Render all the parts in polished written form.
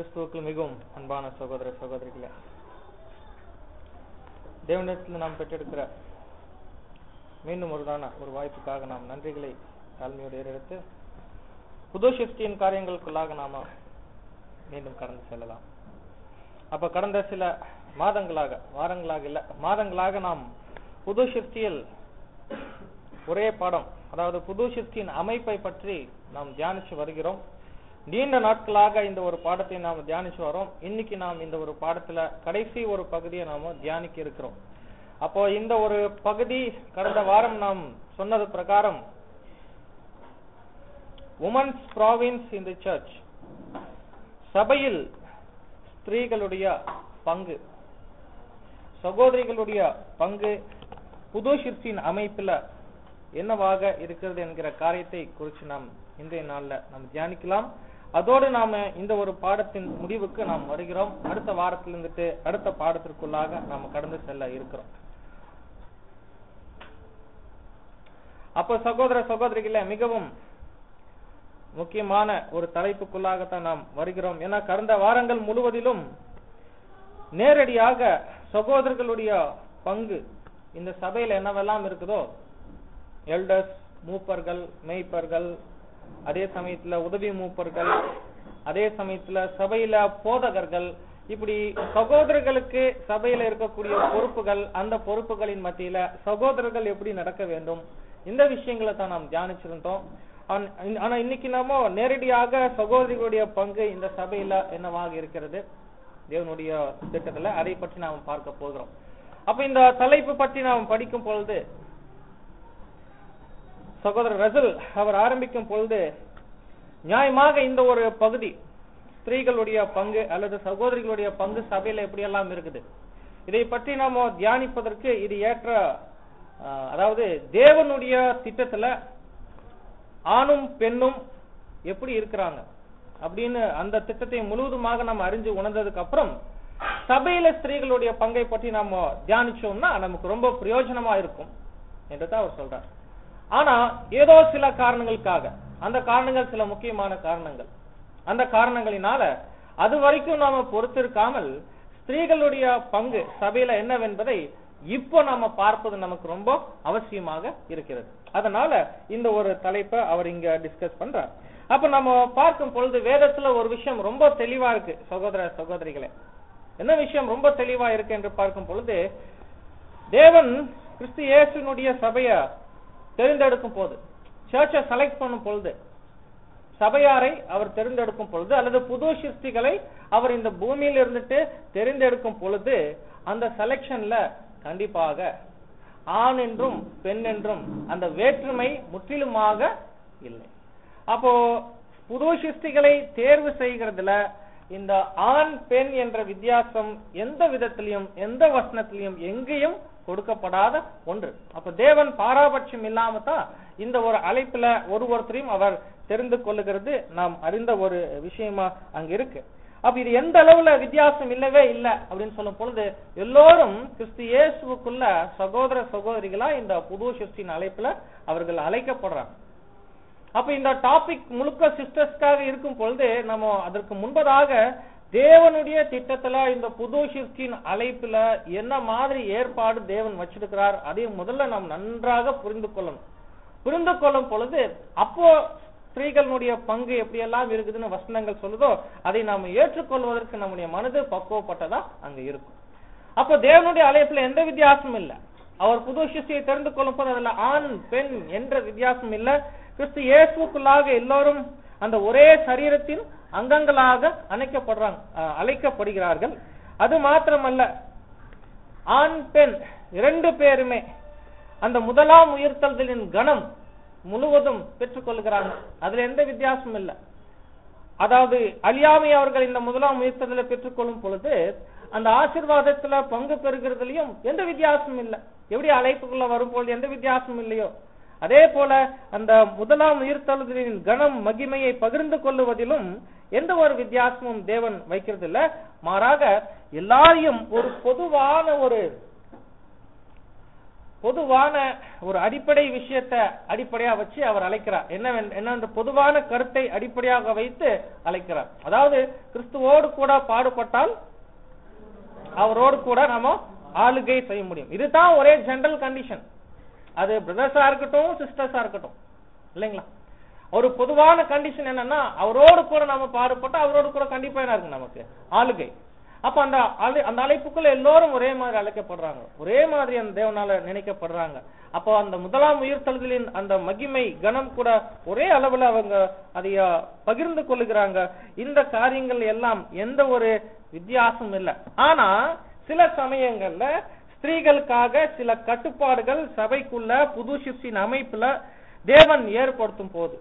கிறிஸ்துவுக்குள் மிகவும் அன்பான சகோதர சகோதரிகளே, தேவனிடத்தில் நாம் பெற்றெடுக்கிற மீண்டும் ஒரு வாய்ப்புக்காக நாம் நன்றிகளை தாழ்மையோடு ஏறெடுத்து புது சிருஷ்டியின் காரியங்களுக்குள்ளாக நாம மீண்டும் கடந்து செல்லலாம். அப்ப கடந்த சில மாதங்களாக நாம் புது சிருஷ்டியில் ஒரே பாடம், அதாவது புது சிருஷ்டியின் அமைப்பை பற்றி நாம் தியானிச்சு வருகிறோம். நீண்ட நாட்களாக இந்த ஒரு பாடத்தை நாம் தியானிச்சு வரோம். இன்னைக்கு நாம் இந்த ஒரு பாடத்துல கடைசி ஒரு பகுதியை நாம தியானிக்க இருக்கிறோம். அப்போ இந்த ஒரு பகுதி கடந்த வாரம் நாம் சொன்னது பிரகாரம் women's province in the church, சபையில் ஸ்திரீகளுடைய பங்கு, சகோதரிகளுடைய பங்கு புது சிருஷ்டியின் அமைப்புல என்னவாக இருக்கிறது என்கிற காரியத்தை குறித்து நாம் இன்றைய நாள்ல நாம் தியானிக்கலாம். அதோடு நாம இந்த ஒரு பாடத்தின் முடிவுக்கு நாம் வருகிறோம். அடுத்த வாரத்திலிருந்து அடுத்த பாடத்திற்குள்ளாக நாம் கடந்து செல்ல இருக்கிறோம். அப்போ சகோதர சகோதரிகளே, மிகவும் முக்கியமான ஒரு தலைப்புக்குள்ளாகத்தான் நாம் வருகிறோம். ஏன்னா கடந்த வாரங்கள் முழுவதிலும் நேரடியாக சகோதரர்களுடைய பங்கு இந்த சபையில என்னவெல்லாம் இருக்குதோ, எல்டர்ஸ், மூப்பர்கள், மேய்ப்பர்கள், அதே சமயத்துல உதவி மூப்பர்கள், அதே சமயத்துல சபையில போதகர்கள், இப்படி சகோதரர்களுக்கு சபையில இருக்கக்கூடிய பொறுப்புகள், அந்த பொறுப்புகளின் மத்தியில சகோதரர்கள் எப்படி நடக்க வேண்டும், இந்த விஷயங்களை தான் நாம் தியானிச்சிருந்தோம். ஆனா இன்னைக்கு நாம நேரடியாக சகோதரிகளுடைய பங்கு இந்த சபையில என்னவாக இருக்கிறது தேவனுடைய திட்டத்துல, அதை பற்றி நாம் பார்க்க போகிறோம். அப்ப இந்த தலைப்பு பற்றி நாம் படிக்கும் பொழுது சகோதரர் ரசல் அவர் ஆரம்பிக்கும் பொழுது நியாயமாக இந்த ஒரு பகுதி ஸ்திரீகளுடைய பங்கு அல்லது சகோதரிகளுடைய பங்கு சபையில எப்படி எல்லாம் இருக்குது, இதை பற்றி நாம தியானிப்பதற்கு இது ஏற்ற, அதாவது தேவனுடைய திட்டத்துல ஆணும் பெண்ணும் எப்படி இருக்கிறாங்க அப்படின்னு அந்த திட்டத்தை முழுவதுமாக நம்ம அறிஞ்சு உணர்ந்ததுக்கு அப்புறம் சபையில ஸ்திரீகளுடைய பங்கை பற்றி நாம தியானிச்சோம்னா நமக்கு ரொம்ப பிரயோஜனமா இருக்கும் என்றுதான் அவர் சொல்றார். ஆனா ஏதோ சில காரணங்களுக்காக, அந்த காரணங்கள் சில முக்கியமான காரணங்கள், அந்த காரணங்களினால அது வரைக்கும் நாம பொறுத்திருக்காமல் ஸ்திரீகளுடைய பங்கு சபையில என்னவென்பதை இப்போ நாம பார்ப்பது நமக்கு ரொம்ப அவசியமாக இருக்கிறது. அதனால இந்த ஒரு தலைப்பை அவர் இங்க டிஸ்கஸ் பண்றார். அப்ப நம்ம பார்க்கும் பொழுது வேதத்துல ஒரு விஷயம் ரொம்ப தெளிவா இருக்கு சகோதர சகோதரிகளே. என்ன விஷயம் ரொம்ப தெளிவா இருக்கு என்று பார்க்கும் பொழுது, தேவன் கிறிஸ்து இயேசுனுடைய சபையை தெரிந்தெடுக்கும் போது, சர்ச்சை செலக்ட் பண்ணும் பொழுது, சபையாரை அவர் தெரிந்தெடுக்கும் பொழுது அல்லது புது சிருஷ்டிகளை அவர் இந்த பூமியில் இருந்துட்டு தெரிந்தெடுக்கும் பொழுது அந்த செலக்ஷன்ல கண்டிப்பாக ஆண் என்றும் பெண் என்றும் அந்த வேற்றுமை முற்றிலுமாக இல்லை. அப்போ புது சிருஷ்டிகளை தேர்வு செய்கிறதுல இந்த ஆண் பெண் என்ற வித்தியாசம் எந்த விதத்திலையும் எந்த வசனத்திலையும் எங்கேயும் கொடுக்கப்படாத ஒன்று. அப்ப தேவன் பாராபட்சம் இல்லாம தான் இந்த ஒரு அழைப்புல ஒருத்தரையும் அவர் தெரிந்து கொள்ளுகிறது நாம் அறிந்த ஒரு விஷயமா அங்க இருக்கு. அப்ப இது எந்த அளவுல வித்தியாசம் இல்லவே இல்லை அப்படின்னு சொல்லும் பொழுது எல்லோரும் கிறிஸ்து இயேசுவுக்குள்ள சகோதர சகோதரிகளா இந்த புது சிருஷ்டியின் அழைப்புல அவர்கள் அழைக்கப்படுறாங்க. அப்ப இந்த டாபிக் முழுக்க சிஸ்டர்ஸ்க்காக இருக்கும் பொழுது நம்ம அதற்கு முன்பதாக தேவனுடைய திட்டத்துல இந்த புது சிருஷ்டியின் அழைப்புல என்ன மாதிரி ஏற்பாடு தேவன் வச்சிருக்கிறார் அதையும் முதல்ல நாம் நன்றாக புரிந்து கொள்ளணும். புரிந்து கொள்ளும் பொழுது அப்போ ஸ்திரீகளுடைய பங்கு எப்படி எல்லாம் இருக்குதுன்னு வசனங்கள் சொல்லுதோ அதை நாம் ஏற்றுக்கொள்வதற்கு நம்முடைய மனது பக்குவப்பட்டதா அங்க இருக்கும். அப்போ தேவனுடைய அழைப்புல எந்த வித்தியாசமும் இல்லை. அவர் புது சிருஷ்டியை தெரிந்து கொள்ளும் போது அதுல ஆண் பெண் என்ற வித்தியாசம் இல்லை. கிறிஸ்து இயேசுக்குள்ளாக எல்லோரும் அந்த ஒரே சரீரத்தின் அங்கங்களாக அழைக்கப்படுகிறார்கள். அது மாத்திரமல்ல, ஆண் பெண் இரண்டு பேருமே அந்த முதலாம் உயிர்த்தெழுதலின் கணம் முழுவதும் பெற்றுக் கொள்கிறாங்க. அதுல எந்த வித்தியாசமும் இல்லை. அதாவது அழியாமை அவர்கள் இந்த முதலாம் உயிர்த்தெழுதலை பெற்றுக்கொள்ளும் பொழுது அந்த ஆசீர்வாதத்துல பங்கு பெறுகிறதுலயும் எந்த வித்தியாசமும் இல்லை. எப்படி அழைப்புக்குள்ள வரும்பொழுது எந்த வித்தியாசமும் இல்லையோ அதே போல அந்த முதலாம் உயிர்த்தெழுதலின் கணம் மகிமையை பகிர்ந்து கொள்ளுவதிலும் எந்த ஒரு வித்தியாசமும் தேவன் வைக்கிறது இல்ல. மாறாக எல்லாரையும் ஒரு பொதுவான பொதுவான ஒரு அடிப்படை விஷயத்தை அடிப்படையா வச்சு அவர் அழைக்கிறார். என்ன பொதுவான கருத்தை அடிப்படையாக வைத்து அழைக்கிறார். அதாவது கிறிஸ்துவோடு கூட பாடுபட்டால் அவரோடு கூட நாம ஆளுகை செய்ய முடியும். இதுதான் ஒரே ஜெனரல் கண்டிஷன். அது பிரதர்ஸா இருக்கட்டும், சிஸ்டர்ஸா இருக்கட்டும், இல்லைங்களா? ஒரு பொதுவான கண்டிஷன் என்னன்னா, அவரோடு கூட நாம பாடுபட்டா அவரோடு கூட கண்டிப்பா என்ன இருக்கு நமக்கு ஆளுகை. அப்ப அந்த அழைப்புக்குள்ள எல்லோரும் ஒரே மாதிரி அழைக்கப்படுறாங்க, ஒரே மாதிரி அந்த தேவனால நினைக்கப்படுறாங்க. அப்போ அந்த முதலாம் உயிர்த்தெழுதலின் அந்த மகிமை கனம் கூட ஒரே அளவுல அவங்க அதைய பகிர்ந்து கொள்ளுகிறாங்க. இந்த காரியங்கள் எல்லாம் எந்த ஒரு வித்தியாசமும் இல்லை. ஆனா சில சமயங்கள்ல ஸ்திரீகளுக்காக சில கட்டுப்பாடுகள் சபைக்குள்ள புது சிருஷ்டியின் அமைப்புல தேவன் ஏற்படுத்தும் போது,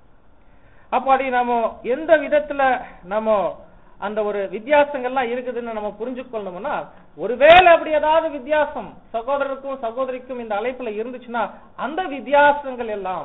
அப்ப அதை நம்ம எந்த விதத்துல நம்ம அந்த ஒரு வித்தியாசங்கள்லாம் இருக்குதுன்னு நம்ம புரிஞ்சுக்கொள்ளணும்னா, ஒருவேளை அப்படி ஏதாவது வித்தியாசம் சகோதரருக்கும் சகோதரிக்கும் இந்த அழைப்புல இருந்துச்சுன்னா, அந்த வித்தியாசங்கள் எல்லாம்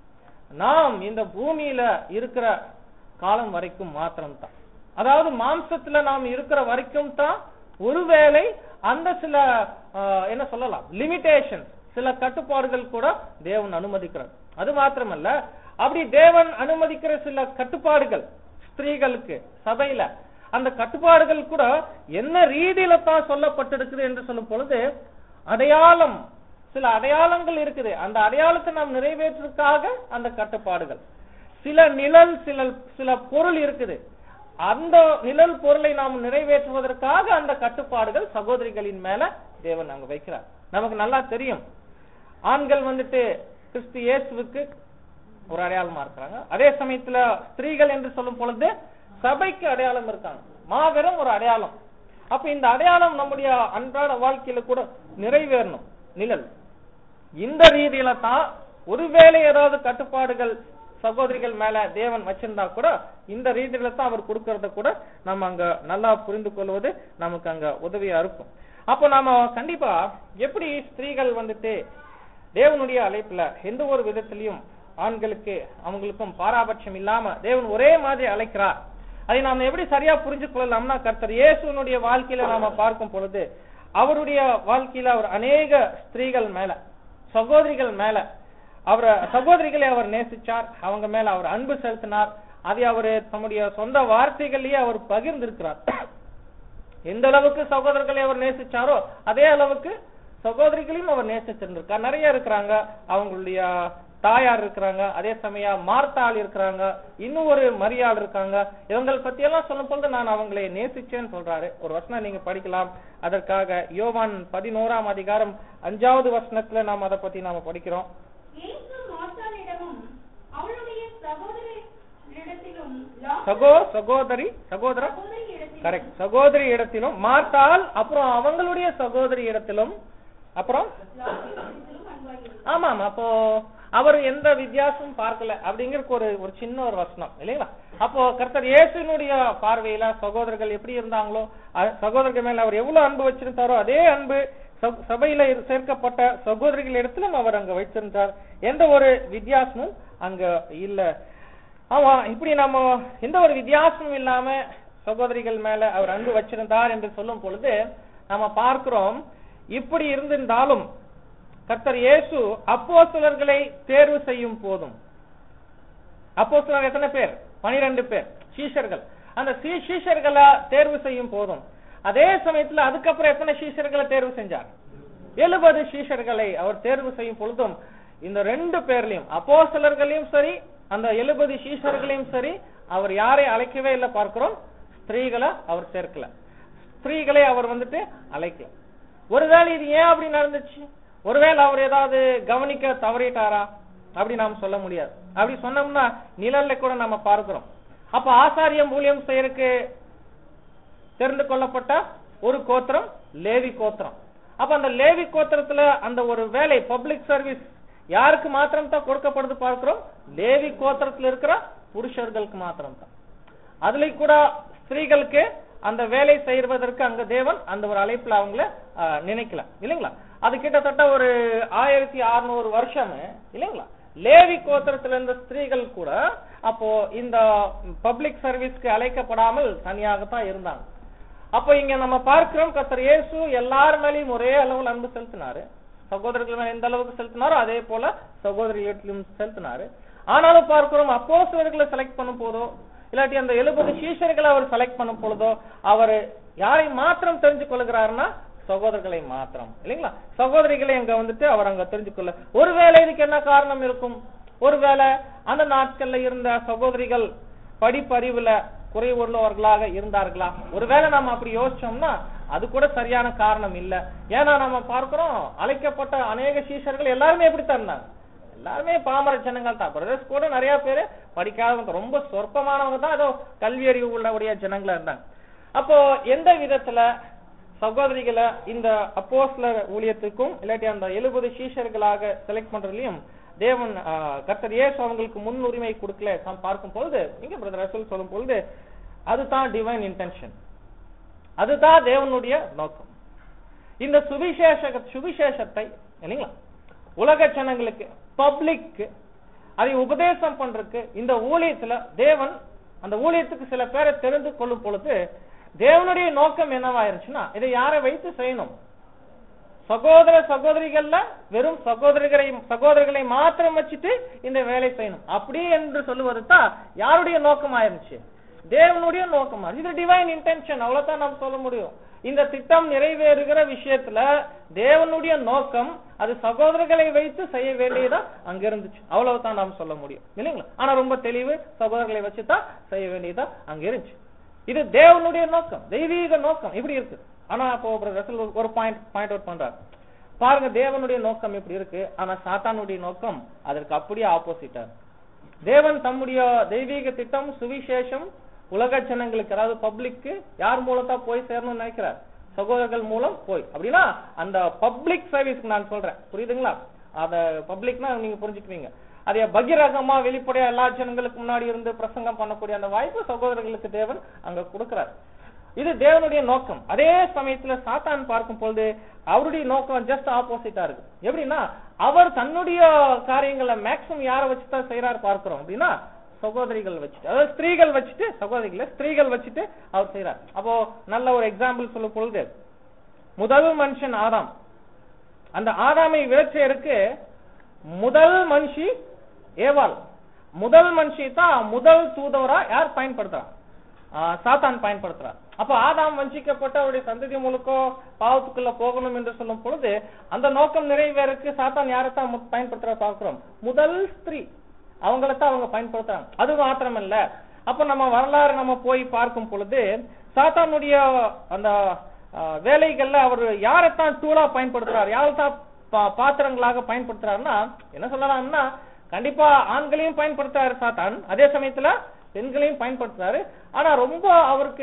நாம் இந்த பூமியில இருக்கிற காலம் வரைக்கும் மாத்திரம்தான். அதாவது மாம்சத்துல நாம் இருக்கிற வரைக்கும் தான் ஒருவேளை அந்த சில என்ன சொல்லலாம் லிமிடேஷன், சில கட்டுப்பாடுகள் கூட தேவன் அனுமதிக்கிறார். அது மாத்திரமல்ல, அப்படி தேவன் அனுமதிக்கிற சில கட்டுப்பாடுகள் ஸ்திரீகளுக்கு சபையில, அந்த கட்டுப்பாடுகள் கூட என்ன ரீதியில தான் சொல்லப்பட்டிருக்குது என்று சொல்லும் பொழுது அடையாளம், சில அடையாளங்கள் இருக்குது. அந்த அடையாளத்தை நாம் நிறைவேற்றுவதற்காக அந்த கட்டுப்பாடுகள், சில நிழல், சில பொருள் இருக்குது. அந்த நிழல் பொருளை நாம் நிறைவேற்றுவதற்காக அந்த கட்டுப்பாடுகள் சகோதரிகளின் மேல தேவன் அங்க வைக்கிறார். நமக்கு நல்லா தெரியும், ஆண்கள் வந்துட்டு கிறிஸ்து இயேசுவுக்கு ஒரு அடையாளமா இருக்கிறாங்க. அதே சமயத்துல ஸ்திரீகள் என்று சொல்லும் பொழுது சபைக்கு அடையாளம் இருக்காங்க, மாபெரும் ஒரு அடையாளம். அப்ப இந்த அடையாளம் நம்முடைய அன்றாட வாழ்க்கையில கூட நிறைவேறணும். நிழல் இந்த ரீதியில தான் ஒருவேளை ஏதாவது கட்டுப்பாடுகள் சகோதரிகள் மேல தேவன் வச்சிருந்தா கூட இந்த ரீதியில தான் அவர் கொடுக்கறத கூட நம்ம அங்க நல்லா புரிந்து கொள்வது நமக்கு அங்க உதவியா இருக்கும். அப்ப நாம கண்டிப்பா எப்படி ஸ்திரீகள் வந்துட்டு தேவனுடைய அழைப்புல எந்த ஒரு விதத்திலையும் ஆண்களுக்கு அவங்களுக்கும் பாராபட்சம் இல்லாம தேவன் ஒரே மாதிரி அழைக்கிறார், அதை நாம எப்படி சரியா புரிஞ்சு கொள்ளலாம்னா, கர்த்தர் இயேசுனுடைய வாழ்க்கையில நாம பார்க்கும் பொழுது அவருடைய வாழ்க்கையில அவர் அநேக ஸ்திரீகள் மேல, சகோதரிகள் மேல சகோதரிகளை அவர் நேசிச்சார், அவங்க மேல அவர் அன்பு செலுத்தினார். அதை அவர் தம்முடைய சொந்த வார்த்தைகளையே அவர் பகிர்ந்திருக்கிறார். எந்த அளவுக்கு சகோதரர்களை அவர் நேசிச்சாரோ அதே அளவுக்கு சகோதரிகளையும் அவர் நேசிச்சிருந்திருக்கார். நிறைய இருக்கிறாங்க, அவங்களுடைய தாயார் இருக்கிறாங்க, அதே சமயம் மார்த்தாள் இருக்கிறாங்க, இன்னும் ஒரு மரியாள் இருக்காங்க. இவங்களை பத்தி எல்லாம் சொல்லும் பொழுது நான் அவங்களை நேசிச்சேன்னு சொல்றாரு. ஒரு வசனம் நீங்க படிக்கலாம். அதற்காக யோவான் 11ஆம் அதிகாரம் 5வது வசனத்துல நாம் அதை பத்தி நாம படிக்கிறோம். சகோதரி இடத்திலும் மார்த்தாள், அப்புறம் அவங்களுடைய சகோதரி இடத்திலும், அப்புறம் ஆமா, அப்போ அவர் எந்த வித்தியாசமும் பார்க்கல அப்படிங்கிற ஒரு சின்ன ஒரு வசனம் இல்லைங்களா? அப்போ கர்த்தர் இயேசுனுடைய பார்வையில சகோதரர்கள் எப்படி இருந்தாங்களோ, சகோதரர்கள் மேல அவர் எவ்வளவு அன்பு வச்சிருந்தாரோ அதே அன்பு சபையில சேர்க்கப்பட்ட சகோதரிகள் இடத்திலும் அவர் அங்க வைத்திருந்தார். எந்த ஒரு வித்தியாசமும் அங்க இல்ல. ஆமா, இப்படி நம்ம எந்த ஒரு வித்தியாசமும் இல்லாம சகோதரிகள் மேல அவர் அன்பு வச்சிருந்தார் என்று சொல்லும் பொழுது நாம பார்க்கிறோம், இப்படி இருந்திருந்தாலும் கர்த்தர் இயேசு அப்போஸ்தலர்களை தேர்வு செய்யும் போதும், அப்போஸ்தலர் எத்தனை பேர்? 12 பேர் சீஷர்கள். அந்த சீஷர்களை தேர்வு செய்யும் போதும், அதே சமயத்துல அதுக்கப்புறம் எத்தனை சீஷர்களை தேர்வு செஞ்சார்? 70 சீஷர்களை அவர் தேர்வு செய்யும் பொழுதும் இந்த 2 பேர்லயும், அப்போஸ்தலர்களையும் சரி அந்த 70 சீஷர்களையும் சரி, அவர் யாரை அழைக்கவே இல்லை பார்க்கிறோம், ஸ்திரீகளை அவர் சேர்க்கல, ஸ்திரீகளை அவர் வந்துட்டு அழைக்கல. ஒருவேளை இது ஏன் அப்படி நடந்துச்சு? ஒருவேளை அவர் ஏதாவது கவனிக்க தவறிட்டாரா அப்படி நாம் சொல்ல முடியாது. அப்படி சொன்னோம்னா நிழல்ல கூட நம்ம பார்க்கிறோம். அப்ப ஆசாரியம் ஊழியம் செய்யறதுக்கு தெரிந்து கொள்ளப்பட்ட ஒரு கோத்திரம் லேவி கோத்திரம். அப்ப அந்த லேவி கோத்திரத்துல அந்த ஒரு வேலை பப்ளிக் சர்வீஸ் யாருக்கு மாத்திரம் தான் கொடுக்கப்படுது பார்க்கிறோம்? லேவி கோத்திரத்துல இருக்கிற புருஷர்களுக்கு மாத்திரம் தான். அதுல கூட ஸ்திரீகளுக்கு அந்த வேலை செய்வதற்கு அங்க தேவன் அந்த ஒரு அழைப்புல அவங்கள நினைக்கல இல்லைங்களா? அது கிட்டத்தட்ட ஒரு 1600 வருஷம் இல்லைங்களா? லேவி கோத்திரத்துல இருந்த ஸ்திரீகள் கூட அப்போ இந்த பப்ளிக் சர்வீஸ்க்கு அழைக்கப்படாமல் தனியாகத்தான் இருந்தாங்க. அப்போ இங்க நம்ம பார்க்கிறோம், கர்த்தர் இயேசு எல்லார் மேலேயும் ஒரே அளவில் அன்பு செலுத்தினாரு. சகோதரர்கள் மேல எந்த அளவுக்கு செலுத்தினாரோ அதே போல சகோதரிகளிலும் செலுத்தினாரு. ஆனாலும் பார்க்கிறோம், அப்போஸ்தலர்களை செலக்ட் பண்ணும் போதோ இல்லாட்டி அந்த 70 சீஷர்களை அவர் செலக்ட் பண்ணும் பொழுதோ அவர் யாரை மாத்திரம் தெரிஞ்சு கொள்கிறாருன்னா சகோதரர்களை மாத்திரம், இல்லைங்களா? சகோதரிகளை அங்க வந்துட்டு அவர் அங்க தெரிஞ்சுக்கொள்ள. ஒருவேளை இதுக்கு என்ன காரணம் இருக்கும்? ஒருவேளை அந்த நாட்கள்ல இருந்த சகோதரிகள் படிப்பறிவுல குறைவுள்ளவர்களாக இருந்தார்களா? ஒருவேளை நாம அப்படி யோசிச்சோம்னா அது கூட சரியான காரணம் இல்ல. ஏன்னா நம்ம பார்க்கிறோம், அழைக்கப்பட்ட அநேக சீஷர்கள் எல்லாருமே எப்படித்தான் இருந்தாங்க? எல்லாருமே பாமர ஜனங்கள் தான். பிரதர்ஸ் கூட நிறைய பேரு படிக்காதவங்க, ரொம்ப சொற்பமானவங்க தான் ஏதோ கல்வி அறிவு உள்ளவுடைய ஜனங்களா இருந்தாங்க. அப்போ எந்த விதத்துல சகோதரிகளை இந்த அப்போஸ்தலர் ஊழியத்துக்கும் இல்லாட்டி அந்த 70 சீஷர்களாக செலக்ட் பண்றதுலயும் தேவன் கர்த்தர் இயேசு அவங்களுக்கு முன்னுரிமை கொடுக்கல பார்க்கும் பொழுது, இங்க பிரதர் ரசூல் சொல்லும் பொழுது அதுதான் டிவைன் இன்டென்ஷன், அதுதான் தேவனுடைய நோக்கம். இந்த சுவிசேஷத்தை இல்லைங்களா உலக ஜனங்களுக்கு பப்ளிக் அதை உபதேசம் பண்றதுக்கு இந்த ஊழியத்துல தேவன் அந்த ஊழியத்துக்கு சில பேரை தெரிந்து கொள்ளும் பொழுது தேவனுடைய நோக்கம் என்னவாயிருச்சுன்னா, இதை யாரை வைத்து செய்யணும்? சகோதர சகோதரிகள்ல வெறும் சகோதரர்களை மாத்திரம் வச்சுட்டு இந்த வேலை செய்யணும் அப்படி என்று சொல்லுவது தான் யாருடைய நோக்கம் ஆயிருச்சு? தேவனுடைய நோக்கமா. இது டிவைன் இன்டென்ஷன், அவ்வளவுதான் நாம் சொல்ல முடியும். இந்த திட்டம் நிறைவேறுகிற விஷயத்துல தேவனுடைய நோக்கம் அது சகோதரர்களை வைத்து செய்ய வேண்டியதா அங்க இருந்துச்சு, அவ்வளவுதான் நாம் சொல்ல முடியும், இல்லைங்களா? ஆனா ரொம்ப தெளிவு, சகோதரர்களை வச்சுதான் செய்ய வேண்டியதா அங்க இருந்துச்சு. இது தேவனுடைய நோக்கம், தெய்வீக நோக்கம் இப்படி இருக்கு. ஆனா அப்போ ஒரு பாயிண்ட் அவுட் பண்றாரு பாருங்க, தேவனுடைய நோக்கம் இப்படி இருக்கு, ஆனா சாத்தானுடைய நோக்கம் அதற்கு அப்படியே ஆப்போசிட்டா. தேவன் தம்முடைய தெய்வீக திட்டம் சுவிசேஷம் உலக ஜனங்களுக்கு, அதாவது பப்ளிக்கு யார் மூலத்தா போய் சேரணும்னு நினைக்கிறார்? சகோதரர்கள் மூலம் போய். அப்படின்னா அந்த பப்ளிக் சர்வீஸ்க்கு நான் சொல்றேன், புரியுதுங்களா? அத பப்ளிக்னா நீங்க புரிஞ்சுக்குவீங்க. அதே பகிரகமா வெளிப்படையா எல்லா ஜனங்களுக்கு முன்னாடி இருந்து பிரசங்கம் பண்ணக்கூடிய அந்த வாய்ப்பு சகோதரர்களுக்கு தேவன் அங்க கொடுக்கிறார். இது தேவனுடைய நோக்கம். அதே சமயத்துல சாத்தான் பார்க்கும் பொழுது அவருடைய நோக்கம் ஜஸ்ட் ஆப்போசிட்டா இருக்கு. எப்படின்னா அவர் தன்னுடைய காரியங்களை மேக்சிமம் யாரை வச்சுதான் செய்யறாரு பார்க்கிறோம் அப்படின்னா சகோதரிகள் வச்சுட்டு, அதாவது ஸ்திரீகள் வச்சுட்டு, சகோதரிகளை ஸ்திரீகள் வச்சுட்டு அவர் செய்யறார். அப்போ நல்ல ஒரு எக்ஸாம்பிள் சொல்லும் பொழுது முதல் மனுஷன் ஆதாம், அந்த ஆதாமை விளைச்சருக்கு முதல் மனுஷி ஏவாள், முதல் மனுஷி தான் முதல் தூதவரா யார் பயன்படுத்துறா? சாத்தான் பயன்படுத்துறார். அப்ப ஆதாம் வஞ்சிக்கப்பட்ட அவருடைய சந்ததி முழுக்க பாவத்துக்குள்ள போகணும் என்று சொல்லும் பொழுது அந்த நோக்கம் நிறைவேறக்கு சாத்தான் யாரைத்தான் பயன்படுத்துறா பார்க்கிறோம்? முதல் ஸ்திரீ, அவங்களைத்தான் அவங்க பயன்படுத்துறாங்க. அது மாத்திரமல்ல, அப்ப நம்ம வரலாறு நம்ம போய் பார்க்கும் பொழுது சாத்தானுடைய அந்த வேலைகள்ல அவர் யாரைத்தான் டூலா பயன்படுத்துறாரு, யாரைத்தான் பாத்திரங்களாக பயன்படுத்துறாருன்னா என்ன சொல்லலாம்னா, கண்டிப்பா ஆண்களையும் பயன்படுத்துறாரு சாத்தான், அதே சமயத்துல பெண்களையும் பயன்படுத்துறாரு. ஆனா ரொம்ப அவருக்கு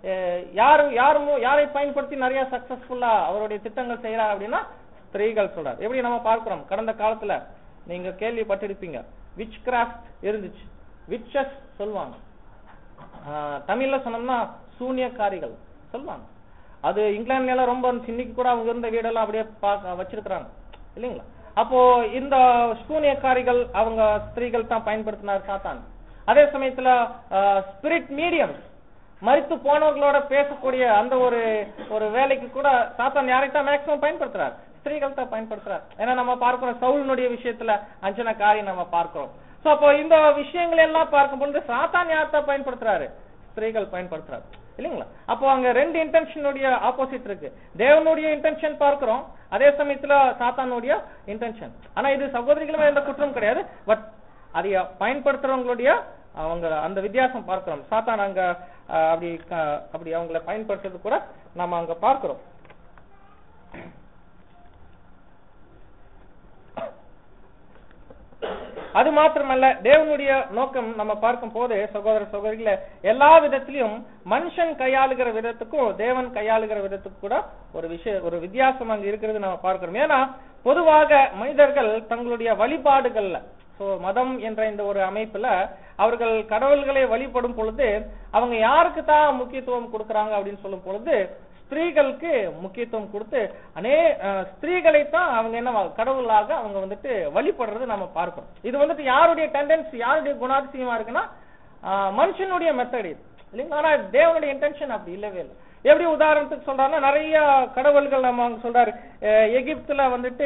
யாரை பயன்படுத்தி நிறைய சக்சஸ்ஃபுல்லா அவருடைய திட்டங்கள் செய்யறாரு அப்படின்னா ஸ்திரீகள் சொல்றாரு. எப்படி நம்ம பார்க்கிறோம், கடந்த காலத்துல நீங்க கேள்விப்பட்டிருப்பீங்க, விச் கிராஃப்ட் இருந்துச்சு, விச்சஸ் சொல்லுவாங்க. தமிழ்ல சொன்னோம்னா சூனியக்காரிகள் சொல்லுவாங்க. அது இங்கிலாந்துல எல்லாம் ரொம்ப இன்னைக்கு கூட அவங்க இருந்த வீடெல்லாம் அப்படியே வச்சிருக்கிறாங்க, இல்லைங்களா? அப்போ இந்த சூனியக்காரிகள் அவங்க ஸ்திரீகள் தான் பயன்படுத்தினார் சாத்தான். அதே சமயத்துல ஸ்பிரிட் மீடியம்ஸ், மரித்து போனவர்களோட பேசக்கூடிய அந்த ஒரு வேலைக்கு கூட சாத்தான் யாரைத்தான் மேக்சிமம் பயன்படுத்துறாரு? ஸ்திரீகள் தான் பயன்படுத்துறாரு. ஏன்னா நம்ம பார்க்கிறோம் சவுலுடைய விஷயத்துல அஞ்சன காரியம் நம்ம பார்க்கிறோம். சோ அப்போ இந்த விஷயங்கள் எல்லாம் பார்க்கும் பொழுது சாத்தான் யார்தான் பயன்படுத்துறாரு? ஸ்திரீகள் பயன்படுத்துறாரு, இல்லைங்களா? அப்போ அங்க ரெண்டு இன்டென்ஷனுடைய ஆப்போசிட் இருக்கு. தேவனுடைய இன்டென்ஷன் பார்க்கிறோம், அதே சமயத்துல சாத்தானுடைய இன்டென்ஷன். ஆனா இது சகோதரிகளுமே எந்த குற்றம் கிடையாது, பட் அதை பயன்படுத்துறவங்களுடைய அவங்க அந்த வித்தியாசம் பார்க்கிறோம். சாத்தான் அங்க அப்படி அவங்களை பயன்படுத்துறது கூட நம்ம அங்க பார்க்கிறோம். அது மாத்திரமல்ல, தேவனுடைய நோக்கம் நம்ம பார்க்கும் போது சகோதர சகோதரிகள எல்லா விதத்திலையும் மனுஷன் கையாளுகிற விதத்துக்கும் தேவன் கையாளுகிற விதத்துக்கும் கூட ஒரு வித்தியாசம் அங்க இருக்கிறது நம்ம பார்க்கிறோம். ஏன்னா பொதுவாக மனிதர்கள் தங்களுடைய வழிபாடுகள்ல, மதம் என்ற இந்த ஒரு அமைப்புல அவர்கள் கடவுள்களை வழிபடும் பொழுது அவங்க யாருக்கு தான் முக்கியத்துவம் கொடுக்கறாங்க அப்படின்னு சொல்லும் பொழுது ஸ்திரீகளுக்கு முக்கியத்துவம் கொடுத்து ஸ்திரீகளை தான் அவங்க என்ன கடவுளாக அவங்க வந்துட்டு வழிபடுறது நம்ம பார்க்கிறோம். இது வந்துட்டு யாருடைய டெண்டன்சி, யாருடைய குணாதிசயமா இருக்குன்னா மனுஷனுடைய மெத்தட் இது, இல்லைங்களா? ஆனா தேவனுடைய இன்டென்ஷன் அப்படி இல்லவே இல்லை. எப்படி உதாரணத்துக்கு சொல்றாருன்னா, நிறைய கடவுள்கள் நம்ம அங்க சொல்றாரு. எகிப்துல வந்துட்டு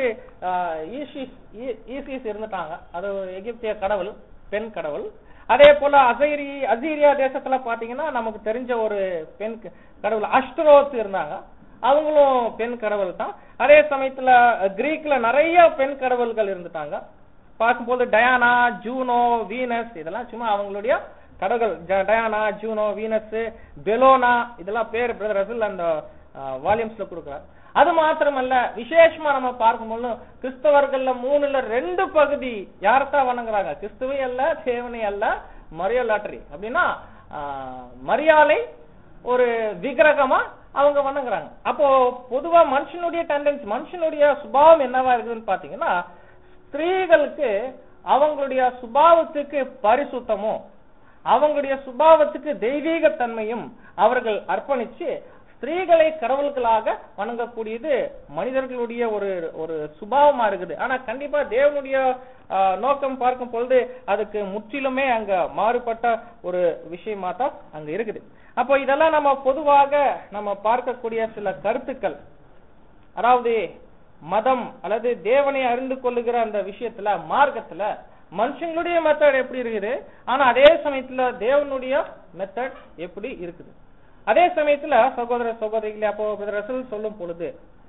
ஈசிஸ் இருந்துட்டாங்க, அது எகிப்திய கடவுள், பெண் கடவுள். அதே போல அசீரியா தேசத்துல பாத்தீங்கன்னா நமக்கு தெரிஞ்ச ஒரு பெண் கடவுள் அஷ்டரோத் இருந்தாங்க, அவங்களும் பெண் கடவுள் தான். அதே சமயத்துல கிரீக்ல நிறைய பெண் கடவுள்கள் இருந்துட்டாங்க. பார்க்கும்போது டயானா, ஜூனோ, வீனஸ் இதெல்லாம் சும்மா அவங்களுடைய கடவுள். டயானா, ஜூனோ, வீனஸ், பெலோனா இதெல்லாம் பேர் பிரதர் ரசல் அந்த வால்யூம்ஸ்ல கொடுக்கிறார். அது மாத்திரமல்ல, விசேஷமா நம்ம பார்க்கும்போது கிறிஸ்தவர்கள்ல 3/2 பகுதி யார்தான் வணங்குறாங்க? கிறிஸ்துவை அல்ல, தேவனை அல்ல, மரியாளாட்ரி. அப்படின்னா மரியாதை ஒரு விக்கிரகமா அவங்க வணங்குறாங்க. அப்போ பொதுவா மனுஷனுடைய டெண்டன்சி, மனுஷனுடைய சுபாவம் என்னவா இருக்குதுன்னு பாத்தீங்கன்னா, ஸ்திரீகளுக்கு அவங்களுடைய சுபாவத்துக்கு பரிசுத்தமும் அவங்களுடைய சுபாவத்துக்கு தெய்வீக தன்மையும் அவர்கள் அர்ப்பணிச்சு ஸ்திரீகளை கடவுள்களாக வணங்கக்கூடியது மனிதர்களுடைய ஒரு சுபாவமா இருக்குது. ஆனா கண்டிப்பா தேவனுடைய நோக்கம் பார்க்கும் பொழுது அதுக்கு முற்றிலுமே அங்க மாறுபட்ட ஒரு விஷயமா தான் அங்க இருக்குது. அப்போ இதெல்லாம் நம்ம பொதுவாக நம்ம பார்க்கக்கூடிய சில கருத்துக்கள். அதாவது மதம் அல்லது தேவனை அறிந்து கொள்ளுகிற அந்த விஷயத்துல, மார்க்கத்துல மனுஷங்களுடைய மெத்தட் எப்படி இருக்குது, ஆனா அதே சமயத்துல தேவனுடைய மெத்தட் எப்படி இருக்குது. அதே சமயத்துல சகோதர சகோதரிகளே, அப்போ ரசூல் சொல்லும் பொழுது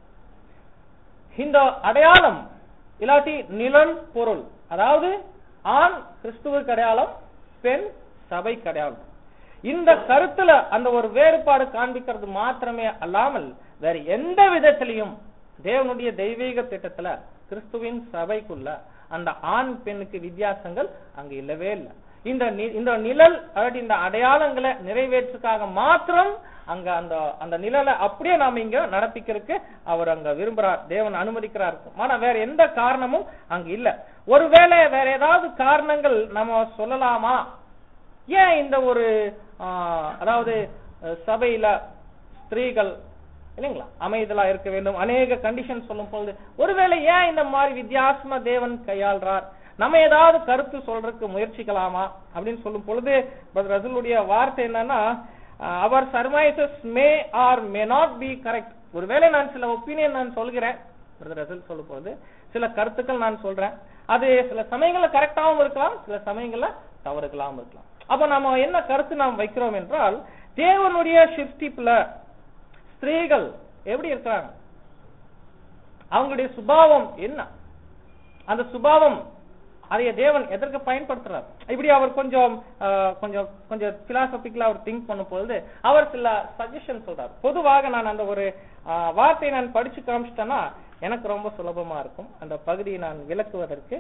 இந்த அடையாளம் இல்லாட்டி நிழல் பொருள், அதாவது ஆண் கிறிஸ்துவுக்கு அடையாளம், பெண் சபைக்கு அடையாளம், இந்த கருத்துல அந்த ஒரு வேறுபாடு காண்பிக்கிறது மாத்திரமே அல்லாமல் வேற எந்த விதத்திலையும் தேவனுடைய தெய்வீக திட்டத்துல கிறிஸ்துவின் சபைக்குள்ள அந்த ஆண் பெண்ணுக்கு வித்தியாசங்கள் அங்க இல்லவே இல்லை. இந்த நிழல் இந்த அடையாளங்களை நிறைவேற்றுக்காக மாத்திரம் அங்க அந்த நிழலை அப்படியே நாம இங்க நடப்பிக்கிறதுக்கு அவர் அங்க விரும்புறார், தேவன் அனுமதிக்கிறார். ஆனா வேற எந்த காரணமும் அங்க இல்ல. ஒருவேளை வேற ஏதாவது காரணங்கள் நம்ம சொல்லலாமா? ஏன் இந்த ஒரு அதாவது சபையில ஸ்திரீகள் இல்லைங்களா அமைதலா இருக்க வேண்டும், அநேக கண்டிஷன் சொல்லும் பொழுது ஒருவேளை ஏன் இந்த மாதிரி வித்தியாசமா தேவன் கையாள்றார், நம்ம ஏதாவது கருத்து சொல்றதுக்கு முயற்சிக்கலாமா அப்படின்னு சொல்லும் பொழுது ரசூலுடைய வார்த்தை என்னன்னா, அவர் surmises may or may not be correct. ஒருவேளை நான் சில ஒப்பீனியன் நான் சொல்கிறேன், ரசூல் சொல்லும் பொழுது சில கருத்துக்கள் நான் சொல்றேன், அது சில சமயங்கள்ல கரெக்டாகவும் இருக்கலாம், சில சமயங்கள்ல தவறுகளாகவும் இருக்கலாம். அப்ப நம்ம என்ன கருத்து நாம் வைக்கிறோம் என்றால், தேவனுடைய சிருஷ்டிப்புல ஸ்திரீகள் எப்படி இருக்கிறாங்க, அவங்களுடைய சுபாவம் என்ன, அந்த சுபாவம் அதைய தேவன் எதற்கு பயன்படுத்துறார், இப்படி அவர் கொஞ்சம் பிலாசபிக்கலா அவர் திங்க் பண்ணும் பொழுது அவர் சில சஜஷன் சொல்றார். பொதுவாக நான் அந்த ஒரு வார்த்தையை நான் படிச்சு காமிச்சிட்டேன்னா எனக்கு ரொம்ப சுலபமா இருக்கும் அந்த பகுதியை நான் விளக்குவதற்கு.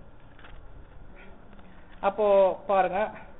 அப்போ பாருங்க,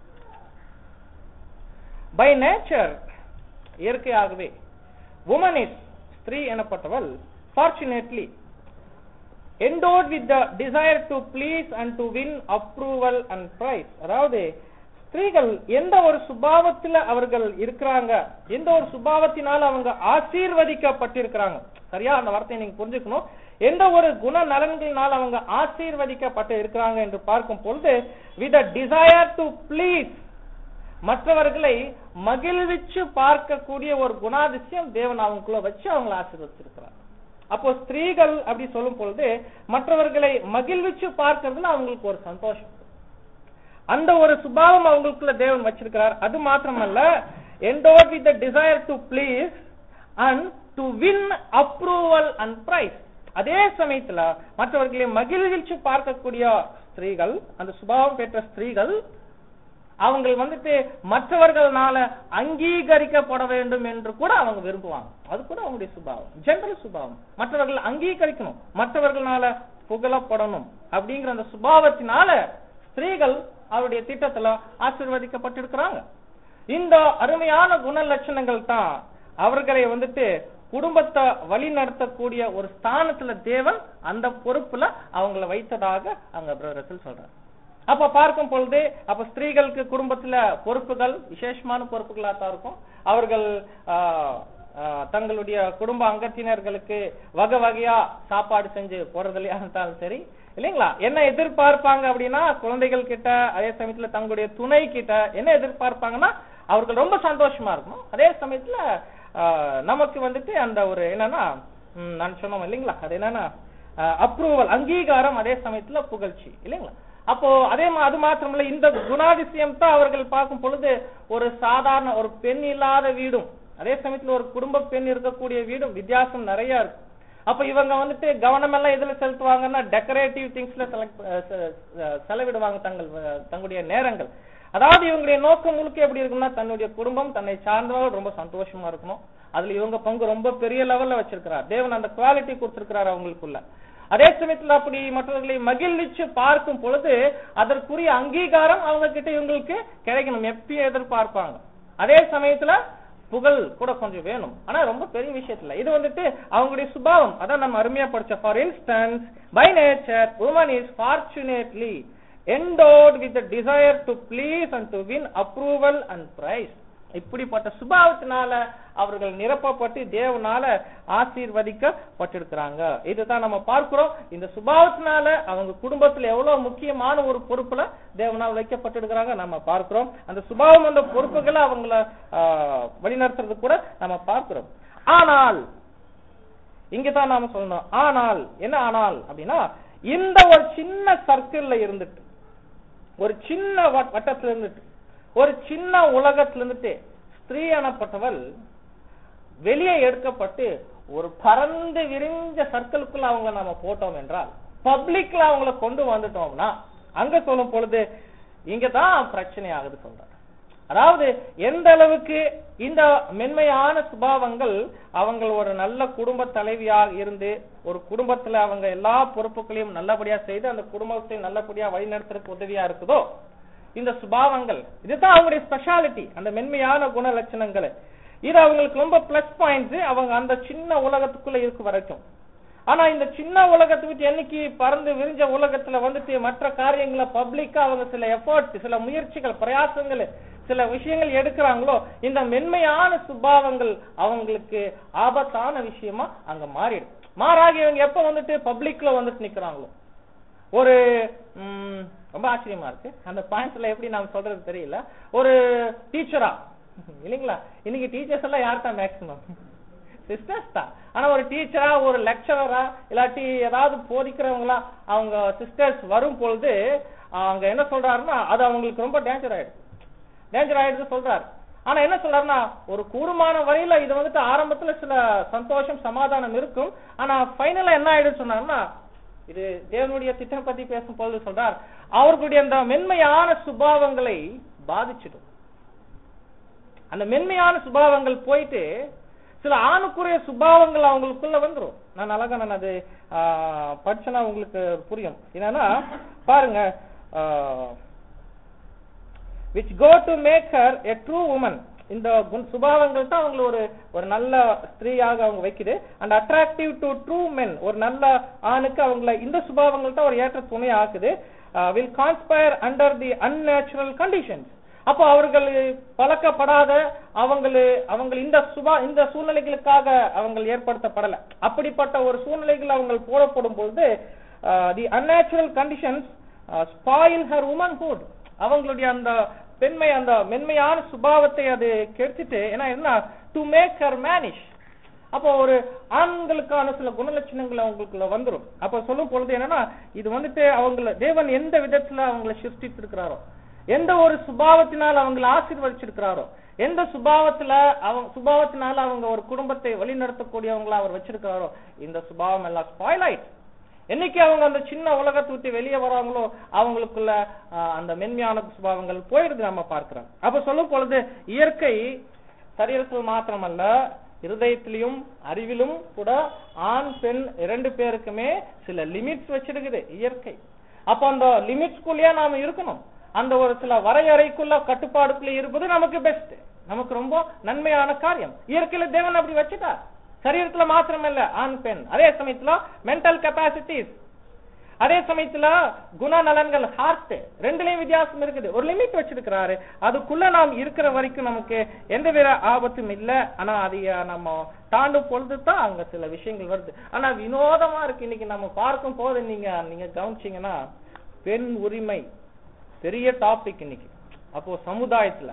பை நேச்சர் இயற்கையாகவே woman is ஸ்திரீ எனப்பட்டவள் fortunately endowed with the desire to please and to win approval and praise. அதாவது ஸ்திரீகள் எந்த ஒரு சுபாவத்துல அவர்கள் இருக்கிறாங்க, எந்த ஒரு சுபாவத்தினால அவங்க ஆசீர்வதிக்கப்பட்டிருக்கிறாங்க, சரியா அந்த வார்த்தையை நீங்க புரிஞ்சுக்கணும். எந்த ஒரு குண நலன்களினால் அவங்க ஆசீர்வதிக்கப்பட்டு இருக்கிறாங்க என்று பார்க்கும் பொழுது with a desire to please, மற்றவர்களை மகிழ்விச்சு பார்க்கக்கூடிய ஒரு குணாதிசயம் தேவன் அவங்களுக்குள்ள வச்சு அவங்களை ஆசீர்வதிச்சிருக்கிறார். அப்போ ஸ்திரீகள் அப்படி சொல்லும் பொழுது மற்றவர்களை மகிழ்விச்சு பார்க்கறதுல அவங்களுக்கு ஒரு சந்தோஷம், அந்த ஒரு சுபாவம் அவங்களுக்குள்ள தேவன் வச்சிருக்கிறார். அது மாத்திரமல்ல, endowed with the desire to please and to win approval and praise. அதே சமயத்துல மற்றவர்களை மகிழ்விச்சு பார்க்கக்கூடிய ஸ்திரீகள், அந்த சுபாவம் பெற்ற ஸ்திரீகள் அவங்க வந்துட்டு மற்றவர்களால அங்கீகரிக்கப்பட வேண்டும் என்று கூட அவங்க விரும்புவாங்க. அது கூட அவங்களுடைய சுபாவம், ஜெனரல் சுபாவம். மற்றவர்கள் அங்கீகரிக்கணும், மற்றவர்களால புகழப்படணும் அப்படிங்கிற அந்த சுபாவத்தினால ஸ்திரீகள் அவருடைய திட்டத்துல ஆசீர்வதிக்கப்பட்டிருக்கிறாங்க. இந்த அருமையான குண லட்சணங்கள் தான் அவர்களை வந்துட்டு குடும்பத்தை வழி நடத்தக்கூடிய ஒரு ஸ்தானத்துல தேவன் அந்த பொறுப்புல அவங்களை வைத்ததாக அங்க ரசூல் சொல்றார். அப்ப பார்க்கும் பொழுது அப்ப ஸ்திரீகளுக்கு குடும்பத்துல பொறுப்புகள் விசேஷமான பொறுப்புகளா தான் இருக்கும். அவர்கள் தங்களுடைய குடும்ப அங்கத்தினர்களுக்கு வகை வகையா சாப்பாடு செஞ்சு போடுறதுலயா இருந்தாலும் சரி இல்லைங்களா, என்ன எதிர்பார்ப்பாங்க அப்படின்னா குழந்தைகள் கிட்ட, அதே சமயத்துல தங்களுடைய துணை கிட்ட என்ன எதிர்பார்ப்பாங்கன்னா அவர்கள் ரொம்ப சந்தோஷமா இருக்கணும், அதே சமயத்துல நமக்கு வந்துட்டு அந்த ஒரு என்னன்னா நான் சொன்னோம் இல்லைங்களா, அது என்னன்னா அப்ரூவல், அங்கீகாரம், அதே சமயத்துல புகழ்ச்சி இல்லைங்களா. அப்போ அது மாத்திரமல்ல, இந்த குணாதிசயம் தான் அவர்கள் பார்க்கும் பொழுது ஒரு சாதாரண ஒரு பெண் இல்லாத வீடும் அதே சமயத்துல ஒரு குடும்ப பெண் இருக்கக்கூடிய வீடும் வித்தியாசம் நிறைய இருக்கு. அப்ப இவங்க வந்துட்டு கவனம் எல்லாம் எதுல செலுத்துவாங்கன்னா டெக்கரேட்டிவ் திங்ஸ்ல செலவிடுவாங்க தங்களுடைய நேரங்கள். அதாவது இவங்களுடைய நோக்கம் முழுக்க எப்படி இருக்கும்னா தன்னுடைய குடும்பம் தன்னை சார்ந்தவர்கள் ரொம்ப சந்தோஷமா இருக்கணும். அதுல இவங்க பங்கு ரொம்ப பெரிய லெவல்ல வச்சிருக்கிறார். தேவன் அந்த குவாலிட்டி கொடுத்திருக்கிறார் அவங்களுக்குள்ள. அதே சமயத்துல அப்படி மற்றவர்களை மகிழ்ச்சி பார்க்கும் பொழுது அதற்குரிய அங்கீகாரம் அவங்க கிட்ட இவங்களுக்கு கிடைக்கணும் எப்பயும் எதிர்பார்ப்பாங்க. அதே சமயத்துல புகழ் கூட கொஞ்சம் வேணும், ஆனா ரொம்ப பெரிய விஷயத்துல இது வந்துட்டு அவங்களுடைய சுபாவம். அதான் நம்ம அருமையா படிச்ச, for instance by nature woman is fortunately endowed with the desire to please and to win approval and praise. இப்படிப்பட்ட சுபாவத்தினால அவர்கள் நிரப்பப்பட்டு தேவனால ஆசீர்வதிக்கப்பட்டிருக்கிறாங்க. இதுதான் நம்ம பார்க்கிறோம். இந்த சுபாவத்தினால அவங்க குடும்பத்துல எவ்வளவு முக்கியமான ஒரு பொறுப்புல தேவனால் வைக்கப்பட்டிருக்கிறாங்க நம்ம பார்க்கிறோம். அந்த சுபாவம் அந்த பொறுப்புகளை அவங்கள வழிநடத்துறது கூட நம்ம பார்க்கிறோம். ஆனால் இங்கதான் நாம சொல்லணும், ஆனால் என்ன ஆனால் அப்படின்னா, இந்த ஒரு சின்ன சர்க்கிள்ல இருந்துட்டு, ஒரு சின்ன வட்டத்துல இருந்துட்டு, ஒரு சின்ன உலகத்துல இருந்துட்டு ஸ்திரீ எனப்பட்டவள் வெளியே எடுக்கப்பட்டு ஒரு பறந்து விரிஞ்ச சர்க்கிளுக்குள்ள அவங்கள நாம போட்டோம் என்றால், பப்ளிக்ல அவங்கள கொண்டு வந்துட்டோம்னா, அங்க சொல்லும் பொழுது இங்கதான் பிரச்சனை ஆகுது சொல்ற. அதாவது எந்த அளவுக்கு இந்த மென்மையான சுபாவங்கள் அவங்க ஒரு நல்ல குடும்ப தலைவியாக இருந்து ஒரு குடும்பத்துல அவங்க எல்லா பொறுப்புகளையும் நல்லபடியா செய்து அந்த குடும்பத்தை நல்லபடியா வழிநடத்துறதுக்கு உதவியா இருக்குதோ, இந்த சுபாவங்கள் இதுதான் அவங்களுடைய ஸ்பெஷாலிட்டி. அந்த மென்மையான குண லட்சணங்கள் இது அவங்களுக்கு ரொம்ப பிளஸ் பாயிண்ட்ஸ் அவங்க அந்த சின்ன உலகத்துக்குள்ள இருக்க வரைக்கும். ஆனா இந்த சின்ன உலகத்தை விட்டு என்னைக்கு பறந்து விரிஞ்ச உலகத்துல வந்துட்டு மற்ற காரியங்களை பப்ளிக்கா அவங்க சில எஃபர்ட், சில முயற்சிகள், பிரயாசங்கள், சில விஷயங்கள் எடுக்கிறாங்களோ, இந்த மென்மையான சுபாவங்கள் அவங்களுக்கு ஆபத்தான விஷயமா அங்க மாறிடும். மாறாகி இவங்க எப்ப வந்துட்டு பப்ளிக்ல வந்துட்டு நிக்கிறாங்களோ, ஒரு ரொம்ப ஆச்சரியமா இருக்கு அந்த பாயிண்ட்ஸ்ல எப்படி நாம சொல்றது தெரியல. ஒரு டீச்சரா இல்லைங்களா, இன்னைக்கு டீச்சர்ஸ் எல்லாம் யார் தான் மேக்சிமம் சிஸ்டர்ஸ் தான். ஆனா ஒரு டீச்சரா ஒரு லெக்சரரா இல்லாட்டி ஏதாவது போதிக்கிறவங்களா அவங்க சிஸ்டர்ஸ் வரும் பொழுது அவங்க என்ன சொல்றாருன்னா அது அவங்களுக்கு ரொம்ப டேஞ்சர் ஆயிடுது சொல்றாரு. ஆனா என்ன சொல்றாருன்னா ஒரு கூடுமான வரையில இது வந்துட்டு ஆரம்பத்துல சில சந்தோஷம் சமாதானம் இருக்கும், ஆனா ஃபைனலா என்ன ஆயிடுன்னு சொன்னாருன்னா இது தேவனுடைய திட்டம் பத்தி பேசும் பொழுது சொல்றார் அவர்களுடைய அந்த மென்மையான சுபாவங்களை பாதிச்சிடும். அந்த மென்மையான சுபாவங்கள் போயிட்டு சில ஆணுக்குரிய சுபாவங்கள் அவங்களுக்குள்ள வந்துரும். நான் அழகா நான் அது படிச்சனா உங்களுக்கு புரியும். என்னன்னா பாருங்க, which go to make her a true woman. இந்த சுபாவங்கள் தான் அவங்களை ஒரு நல்ல ஸ்திரீயாக அவங்க வைக்குது. And attractive to true men, ஒரு நல்ல ஆணுக்கு அவங்கள இந்த சுபாவங்கள் தான் ஒரு ஏற்ற துணை ஆக்குது. will conspire under the unnatural conditions. அப்போ அவர்கள் பழக்கப்படாத அவங்க இந்த சூழ்நிலைகளுக்காக அவங்க ஏற்படுத்தப்படல. அப்படிப்பட்ட ஒரு சூழ்நிலைகள் அவங்க போடப்படும் பொழுது the unnatural conditions spoil her womanhood. அவங்களுடைய அந்த பெண்மை அந்த மென்மையான சுபாவத்தை அது கெடுத்துட்டு என்ன டு மேக் ஹர் மேனிஷ். அப்போ ஒரு ஆண்களுக்கான சில குணலட்சணங்கள் அவங்களுக்குள்ள வந்துடும். அப்ப சொல்லும் பொழுது என்னன்னா இது வந்துட்டு அவங்கள தேவன் எந்த விதத்துல அவங்களை சிருஷ்டித்திருக்கிறாரோ, எந்த ஒரு சுபாவத்தினால் அவங்களை ஆசீர்வதிச்சிருக்கிறாரோ, எந்த சுபாவத்தினால அவங்க ஒரு குடும்பத்தை வழிநடத்தக்கூடியவங்களா அவர் வச்சிருக்கிறாரோ, இந்த சுபாவம் எல்லாம் ஸ்பாயில் ஆயிடுச்சு. என்னைக்கு அவங்க அந்த சின்ன உலகத்தை விட்டு வெளியே வராங்களோ அவங்களுக்குள்ள அந்த மென்மையான சுபாவங்கள் போயிடுது நம்ம பார்க்கிறோம். அப்ப சொல்லும் பொழுது இயற்கை சரீரத்தில் மாத்திரமல்ல இருதயத்திலும் அறிவிலும் கூட ஆண் பெண் 2 பேருக்குமே சில லிமிட்ஸ் வச்சிருக்குது இயற்கை. அப்ப அந்த லிமிட்ஸ்குள்ளேயே நாம இருக்கணும். அந்த ஒரு சில வரையறைக்குள்ள கட்டுப்பாடுக்குள்ள இருப்பது நமக்கு பெஸ்ட், நமக்கு ரொம்ப நன்மையான காரியம். இயற்கையில தேவன் அப்படி வச்சுட்டா சரீரத்துல மாத்திரமல்ல ஆண் பெண், அதே சமயத்துல மென்டல் கெப்பாசிட்டிஸ், அதே சமயத்துல குணநலன்கள், ஹார்ட், ரெண்டுலயும் வித்தியாசம் இருக்குது. ஒரு லிமிட் வச்சிருக்கிறாரு. அதுக்குள்ள நாம் இருக்கிற வரைக்கும் நமக்கு எந்த வித ஆபத்தும் இல்லை. ஆனா அதைய நம்ம தாண்டும் பொழுதுதான் அங்க சில விஷயங்கள் வருது. ஆனா வினோதமா இருக்கு இன்னைக்கு நம்ம பார்க்கும் போது நீங்க கவனிச்சீங்கன்னா பெண் உரிமை பெரிய டாபிக் இன்னைக்கு. அப்போ சமுதாயத்துல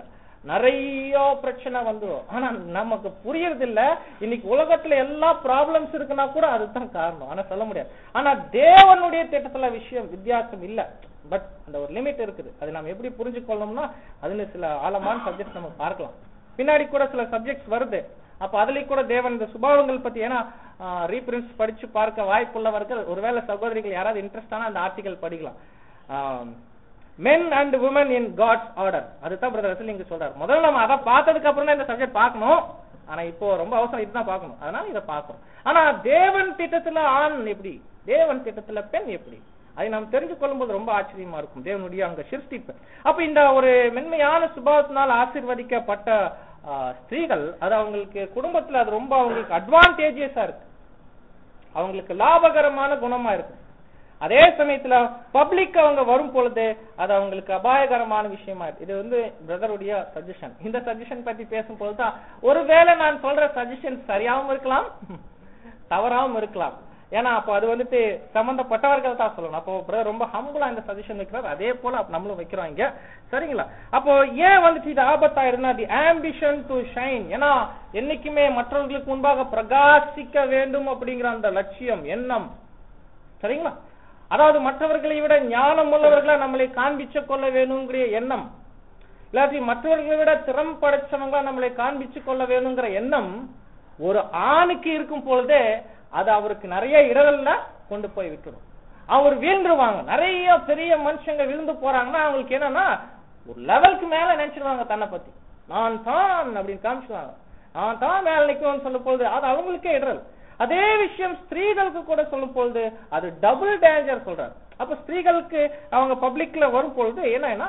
நிறைய பிரச்சனை வந்துடும். ஆனா நமக்கு புரியறது இல்ல, இன்னைக்கு உலகத்துல எல்லா ப்ராப்ளம்ஸ் இருக்குன்னா கூட அதுதான் காரணம். ஆனா சொல்ல முடியாது. ஆனா தேவனுடைய திட்டத்துல விஷயம் வித்தியாசம் இல்ல. பட் அந்த ஒரு லிமிட் இருக்குது. அது நம்ம எப்படி புரிஞ்சுக்கொள்ளணும்னா அதுல சில ஆழமான சப்ஜெக்ட்ஸ் நம்ம பார்க்கலாம். பின்னாடி கூட சில சப்ஜெக்ட்ஸ் வருது. அப்ப அதுலயும் கூட தேவன் இந்த சுபாவங்கள் பத்தி, ஏன்னா ரீபிரின்ஸ் படிச்சு பார்க்க வாய்ப்புள்ளவர்கள், ஒருவேளை சகோதரிகள் யாராவது இன்ட்ரெஸ்ட் ஆனா அந்த ஆர்டிகல் படிக்கலாம். men and women in God's order. அதுதான் பிரதர் ரசல் இங்க சொல்றாரு. முதல்ல நம்ம அதை பார்த்ததுக்கு அப்புறம் தான் இந்த சப்ஜெக்ட் பார்க்கணும். ஆனா இப்போ ரொம்ப அவசரம் இதுதான் பார்க்கணும், அதனால இதை பார்க்கணும். ஆனா தேவன் திட்டத்துல ஆண் எப்படி, தேவன் திட்டத்துல பெண் எப்படி, அதை நாம் தெரிஞ்சு கொள்ளும் போது ரொம்ப ஆச்சரியமா இருக்கும். தேவனுடைய அங்க சிருஷ்டிப்பு. அப்ப இந்த ஒரு மென்மையான சுபாவத்தினால் ஆசீர்வதிக்கப்பட்ட ஸ்திரீகள், அது அவங்களுக்கு குடும்பத்துல அது ரொம்ப அவங்களுக்கு அட்வான்டேஜஸா இருக்கு, அவங்களுக்கு லாபகரமான குணமா இருக்கு. அதே சமயத்துல பப்ளிக் அவங்க வரும் பொழுது அது அவங்களுக்கு அபாயகரமான விஷயமா இருக்கு. இது வந்து பிரதருடைய சஜஷன். இந்த சஜஷன் பத்தி பேசும்போது தான் ஒருவேளை நான் சொல்ற சஜஷன் சரியாவும் இருக்கலாம், தவறாவும் இருக்கலாம். ஏன்னா அப்போ அது வந்துட்டு சம்பந்தப்பட்டவர்கள் தான் சொல்லணும். அப்போ பிரதர் ரொம்ப ஹம்பிளா இந்த சஜஷன் வைக்கிறார், அதே போல நம்மளும் வைக்கிறோம் இங்க. சரிங்களா? அப்போ ஏன் வந்துட்டு இது ஆபத்தாயிருந்தா, தி ஆம்பிஷன் டு ஷைன், ஏன்னா என்னைக்குமே மற்றவர்களுக்கு முன்பாக பிரகாசிக்க வேண்டும் அப்படிங்கிற அந்த லட்சியம், எண்ணம். சரிங்களா? அதாவது மற்றவர்களை விட ஞானம் உள்ளவர்களை நம்மளை காண்பிச்சு கொள்ள வேணுங்கிற எண்ணம், இல்லாட்டி மற்றவர்களை விட திறம் படைச்சவங்க நம்மளை காண்பிச்சு கொள்ள வேணுங்கிற எண்ணம் ஒரு ஆணுக்கு இருக்கும் பொழுதே அது அவருக்கு நிறைய இடங்கள்ல கொண்டு போய் விட்டுடும். அவர் வீழ்ந்துருவாங்க. நிறைய பெரிய மனுஷங்க விழுந்து போறாங்கன்னா அவங்களுக்கு என்னன்னா ஒரு லெவலுக்கு மேல நினைச்சிருவாங்க தன்னை பத்தி, நான் தான் அப்படின்னு காமிச்சுவாங்க, நான் தான் மேல நிற்கும்னு சொல்லும் பொழுது அது அவங்களுக்கே இடரல். அதே விஷயம் ஸ்திரீகளுக்கு கூட சொல்லும் பொழுது அது டபுள் டேஞ்சர் சொல்றாரு. அப்ப ஸ்திரீகளுக்கு அவங்க பப்ளிக்ல வரும் பொழுது என்னன்னா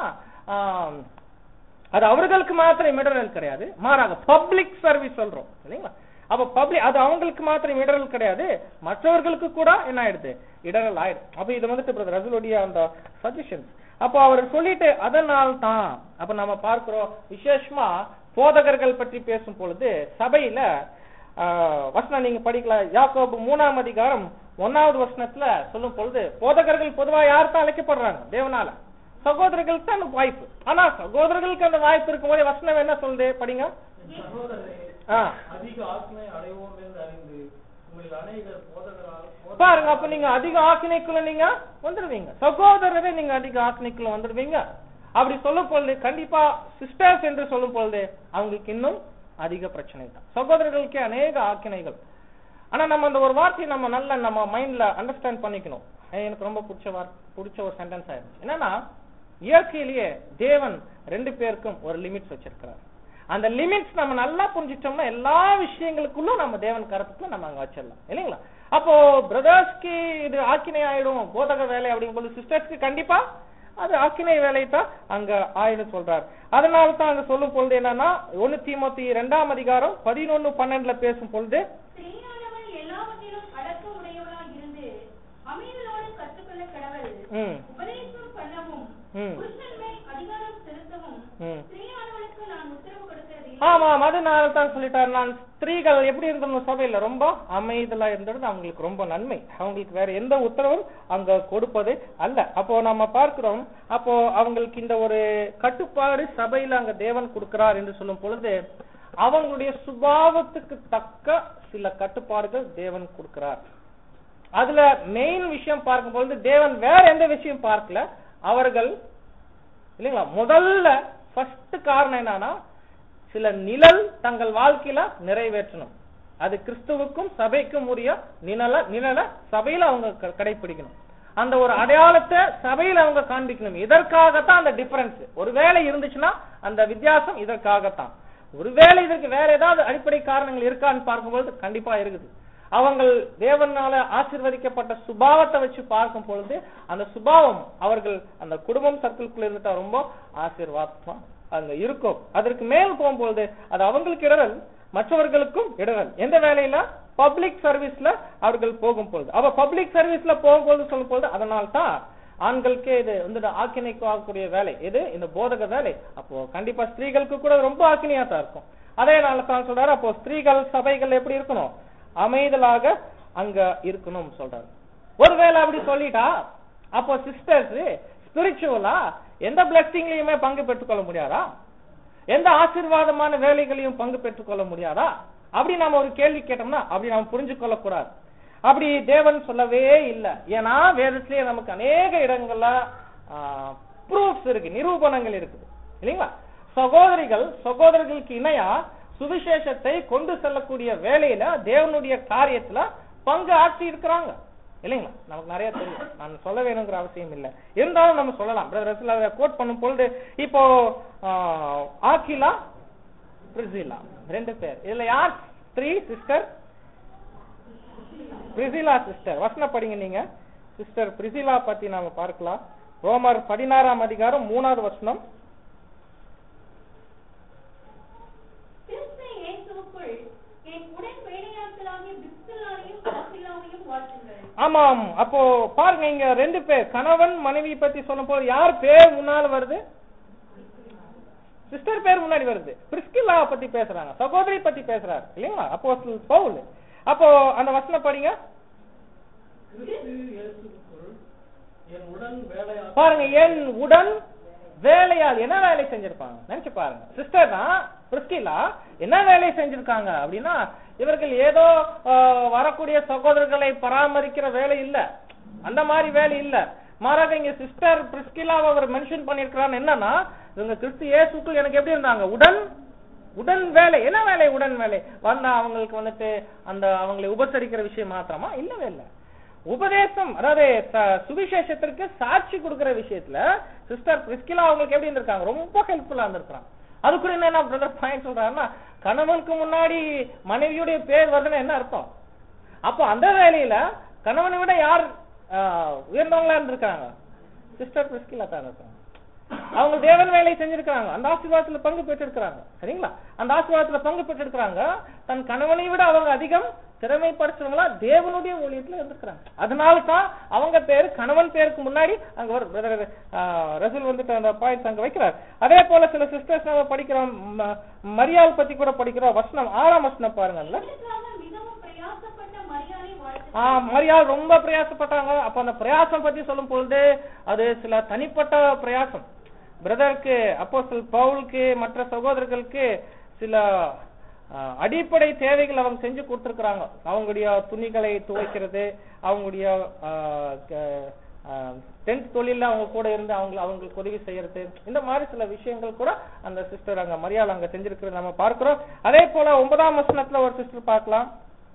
அது அவர்களுக்கு மாத்திரம் இடரல் கிடையாது, மாறாக பப்ளிக் சர்வீஸ் சொல்றோம் இல்லைங்களா? அப்ப பப்ளிக் அது அவங்களுக்கு மாத்திரம் இடரல் கிடையாது, மற்றவர்களுக்கு கூட என்ன ஆயிடுது, இடரல் ஆயிடுது. அப்ப இது வந்துட்டு பிரதர் ரசலுடைய அந்த சஜஷன்ஸ். அப்போ அவர் சொல்லிட்டு அதனால் தான் அப்ப நம்ம பார்க்கிறோம் விசேஷமா போதகர்கள் பற்றி பேசும் பொழுது சபையில வசனம் நீங்க படிக்கல, யாக்கோபு 3ஆம் அதிகாரம் 1வது வசனத்துல சொல்லும் பொழுது போதகர்கள் பொதுவா யார்தான் அழைக்கப்படுறாங்க, தேவனால. சகோதரர்களுக்கு தான் வாய்ப்பு. ஆனா சகோதரர்களுக்கு அந்த வாய்ப்பு இருக்கும் போதே வசனம் என்ன சொல்லுது படிங்க. பாருங்க, அப்ப நீங்க அதிக ஆக்கினைக்குள்ள நீங்க வந்துடுவீங்க, சகோதரரே நீங்க அதிக ஆக்கினைக்குள்ள வந்துடுவீங்க. அப்படி சொல்லும் பொழுது கண்டிப்பா சிஸ்டர்ஸ் என்று சொல்லும் பொழுது அவங்களுக்கு இன்னும் அதிக பிரச்சனை தான். சகோதரர்களுக்கே அநேக ஆக்கினைகள். ஆனா நம்ம அந்த ஒரு வார்த்தையை நம்ம நல்ல நம்ம மைண்ட்ல அண்டர்ஸ்டாண்ட் பண்ணிக்கணும். எனக்கு ரொம்ப பிடிச்ச ஒரு சென்டென்ஸ் ஆயிருச்சு. என்னன்னா இயற்கையிலேயே தேவன் 2 பேருக்கும் ஒரு லிமிட்ஸ் வச்சிருக்கிறார். அந்த லிமிட்ஸ் நம்ம நல்லா புரிஞ்சிட்டோம்னா எல்லா விஷயங்களுக்குள்ளும் நம்ம தேவன் கருத்துக்குள்ள நம்ம அங்க வச்சிடலாம் இல்லைங்களா? அப்போ பிரதர்ஸ்க்கு இது ஆக்கினை ஆயிடும் போதக வேலை அப்படிங்கும் போது சிஸ்டர்ஸ்க்கு கண்டிப்பா அது ஆக்கினை வேலையை தான் அங்க ஆயிடும் சொல்றாரு. அதனால தான் அங்க சொல்லும் பொழுது என்னன்னா 1 தீமோத்தி 2ஆம் அதிகாரம் 11-12 பேசும் பொழுது ஆமா அதனால தான் சொல்லிட்டாரு, நான் ஸ்திரீகள் எப்படி இருந்தோம் சபையில ரொம்ப அமைதலா இருந்தது அவங்களுக்கு ரொம்ப நன்மை, அவங்களுக்கு வேற எந்த உத்தரவும் அங்க கொடுப்பது அல்ல. அப்போ நம்ம பார்க்கிறோம், அப்போ அவங்களுக்கு இந்த ஒரு கட்டுப்பாடு சபையில அங்க தேவன் கொடுக்கிறார் என்று சொல்லும் பொழுது அவங்களுடைய சுபாவத்துக்கு தக்க சில கட்டுப்பாடுகள் தேவன் கொடுக்கிறார். அதுல மெயின் விஷயம் பார்க்கும் பொழுது தேவன் வேற எந்த விஷயம் பார்க்கல, அவர்கள் இல்லைங்களா முதல்ல ஃபர்ஸ்ட் காரணம் என்னன்னா சில நிழல் தங்கள் வாழ்க்கையில நிறைவேற்றணும். அது கிறிஸ்துவுக்கும் சபைக்கும் உரிய நிழல சபையில அவங்க கடைபிடிக்கணும். அந்த ஒரு அடையாளத்தை சபையில அவங்க காண்பிக்கணும். இதற்காகத்தான் அந்த டிஃபரன்ஸ் ஒருவேளை இருந்துச்சுன்னா அந்த வித்தியாசம் இதற்காகத்தான். ஒருவேளை இதற்கு வேற ஏதாவது அடிப்படை காரணங்கள் இருக்கான்னு பார்க்கும்போது கண்டிப்பா இருக்குது. அவங்க தேவனால ஆசீர்வதிக்கப்பட்ட சுபாவத்தை வச்சு பார்க்கும் பொழுது அந்த சுபாவம் அவர்கள் அந்த குடும்பம் சர்க்கிள்குள்ள இருந்துட்டா ரொம்ப ஆசீர்வாதமா அங்க இருக்கும். அதற்கு மேல் போகும்போது அது அவங்களுக்கு இடரல், மற்றவர்களுக்கும் இடரல். எந்த வேலையில பப்ளிக் சர்வீஸ்ல அவர்கள் போகும் பொழுது, அவ பப்ளிக் சர்வீஸ்ல போகும்போது சொல்லும் பொழுது அதனால்தான் ஆண்களுக்கே இது வந்து ஆக்கினைக்கு ஆகக்கூடிய வேலை இது இந்த போதக வேலை. அப்போ கண்டிப்பா ஸ்திரீகளுக்கு கூட ரொம்ப ஆக்கினையா தான் இருக்கும். அதே நாள் தான் சொல்றாரு, அப்போ ஸ்திரீகள் சபைகள் எப்படி இருக்கணும், அமைதலாக அங்க இருக்கணும் சொல்றாரு. ஒருவேளை அப்படி சொல்லிட்டா அப்போ சிஸ்டர்ஸ் ஸ்பிரிச்சுவலா எந்த பிளெஸிங்லயுமே பங்கு பெற்றுக் கொள்ள முடியாதா? எந்த ஆசீர்வாதமான வேலைகளையும் பங்கு பெற்றுக் கொள்ள முடியாதா? அப்படி நாம ஒரு கேள்வி கேட்டோம்னா அப்படி நாம புரிஞ்சு கொள்ள கூடாது. அப்படி தேவன் சொல்லவே இல்லை. ஏன்னா வேதத்திலேயே நமக்கு அநேக இடங்கள்ல ப்ரூஃப்ஸ் இருக்கு, நிரூபணங்கள் இருக்குது இல்லைங்களா? சகோதரர்களுக்கு இணையா சுவிசேஷத்தை கொண்டு செல்லக்கூடிய வேலையில தேவனுடைய காரியத்துல பங்கு ஆட்சி இருக்கிறாங்க இல்லைங்களா? நமக்கு நிறைய தெரியும், நான் சொல்ல வேணுங்கிற அவசியம் இல்லை. இருந்தாலும் நம்ம சொல்லலாம். கோட் பண்ணும் பொழுது இப்போ ஆக்கிலா, பிரிசிலா 2 பேர். இதுல யார் ஸ்திரீ? Sister Priscilla sister. வசனம் படிங்க நீங்க. சிஸ்டர் பிரிசிலா பத்தி நாம பார்க்கலாம். ரோமர் 16ஆம் அதிகாரம் 3வது வசனம். ஆமாம். அப்போ பாருங்க, இங்க 2 பேர் கணவன் மனைவி பத்தி சொல்லும் போது யார் பேர் முன்னால வருது? சிஸ்டர் பேர் முன்னாடி வருது. பிரிஸ்கில்லா பத்தி பேசுறாங்க, சகோதரி பத்தி பேசுறாரு இல்லைங்களா அப்போஸ்தலன் பவுல். அப்போ அந்த வசனம் படிங்க. பாருங்க, என் உடன் வேலையால் என்ன வேலை செஞ்சிருப்பாங்க நினைச்சு பாருங்க. சிஸ்டர் தான் பிரிஸ்கில்லா என்ன வேலை செஞ்சிருக்காங்க அப்படின்னா, இவர்கள் ஏதோ வரக்கூடிய சகோதரர்களை பராமரிக்கிற வேலை இல்ல, அந்த மாதிரி வேலை இல்ல. மாறாக இங்க சிஸ்டர் பிரிஸ்கில்லாவை அவர் மென்ஷன் பண்ணிருக்கிறான்னு என்னன்னா, இவங்க கிறிஸ்து இயேசுக்குள் எனக்கு எப்படி இருந்தாங்க? உடன் வேலை. என்ன வேலை? உடன் வேலை. வந்தா அவங்களுக்கு வந்துட்டு அந்த அவங்களை உபசரிக்கிற விஷயம் மாத்திரமா? இல்லவே இல்லை. உபதேசம், அதாவது சுவிசேஷத்திற்கு சாட்சி கொடுக்கிற விஷயத்துல சிஸ்டர் பிரிஸ்கில்லா அவங்களுக்கு எப்படி இருந்திருக்காங்க? ரொம்ப ஹெல்ப்ஃபுல்லா இருந்திருக்காங்க. அதுக்குள்ள என்ன பிரதர் பாயிண்ட் சொல்றாருன்னா, கணவனுக்கு முன்னாடி மனைவியுடைய பேர் வருதுன்னு என்ன அர்த்தம்? அப்போ அந்த வேலையில கணவனை விட யார் உயர்ந்தவங்களா இருந்திருக்காங்க? சிஸ்டர் பிரிஸ்கில்லா தான் இருக்காங்க. அவங்க தேவன் வேலை செஞ்சிருக்காங்க, அந்த ஆசீர்வாதத்துல பங்கு பெற்றிருக்கிறாங்க சரிங்களா? அந்த ஆசீர்வாதத்துல பங்கு பெற்றிருக்கிறாங்க. தன் கணவனை விட அவங்க அதிகம் திறமைப்படுத்துறவங்களா தேவனுடைய ஊழியத்துல இருந்திருக்கிறாங்க. அதனால தான் அவங்க பேரு கணவன் பேருக்கு முன்னாடி அங்க ஒரு ரசூல் வந்துட்டு அந்த பாயிண்ட்ஸ் அங்க வைக்கிறார். அதே போல சில சிஸ்டர்ஸ் நம்ம படிக்கிறோம், மரியாள் பத்தி கூட படிக்கிறோம். வசனம் 6ஆம் வசனம் பாருங்கல்ல. மரியாள் ரொம்ப பிரயாசப்பட்டாங்க. அப்ப அந்த பிரயாசம் பத்தி சொல்லும் பொழுது அது சில தனிப்பட்ட பிரயாசம். பிரதருக்கு, அப்போஸ்தலன் பவுலுக்கு, மற்ற சகோதரர்களுக்கு சில அடிப்படை தேவைகள் அவங்க செஞ்சு கொடுத்திருக்கிறாங்க. அவங்களுடைய துணிகளை துவைக்கிறது, அவங்களுடைய டென்ட் தொழில அவங்க கூட இருந்து அவங்களுக்கு உதவி செய்யறது, இந்த மாதிரி சில விஷயங்கள் கூட அந்த சிஸ்டர் அங்க மரியாள் அங்க செஞ்சிருக்கிறது நம்ம பார்க்கிறோம். அதே போல 9ஆம் வசனத்துல ஒரு சிஸ்டர் பார்க்கலாம்.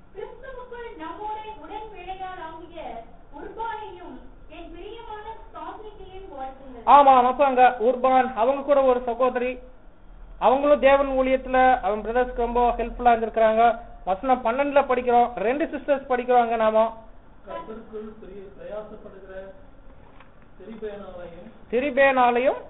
ஆமா, அப்ப அங்க உர்பான் அவங்க கூட ஒரு சகோதரி, அவங்களும் தேவன் ஊழியத்துல அவங்க பிரதர்ஸ்க்கு ரொம்ப ஹெல்ப்ஃபுல்லா இருந்திருக்காங்க. வசனம் 12ல படிக்கிறோம். 2 சிஸ்டர்ஸ் படிக்கிறோங்க நாம. திரிபேனாலையும்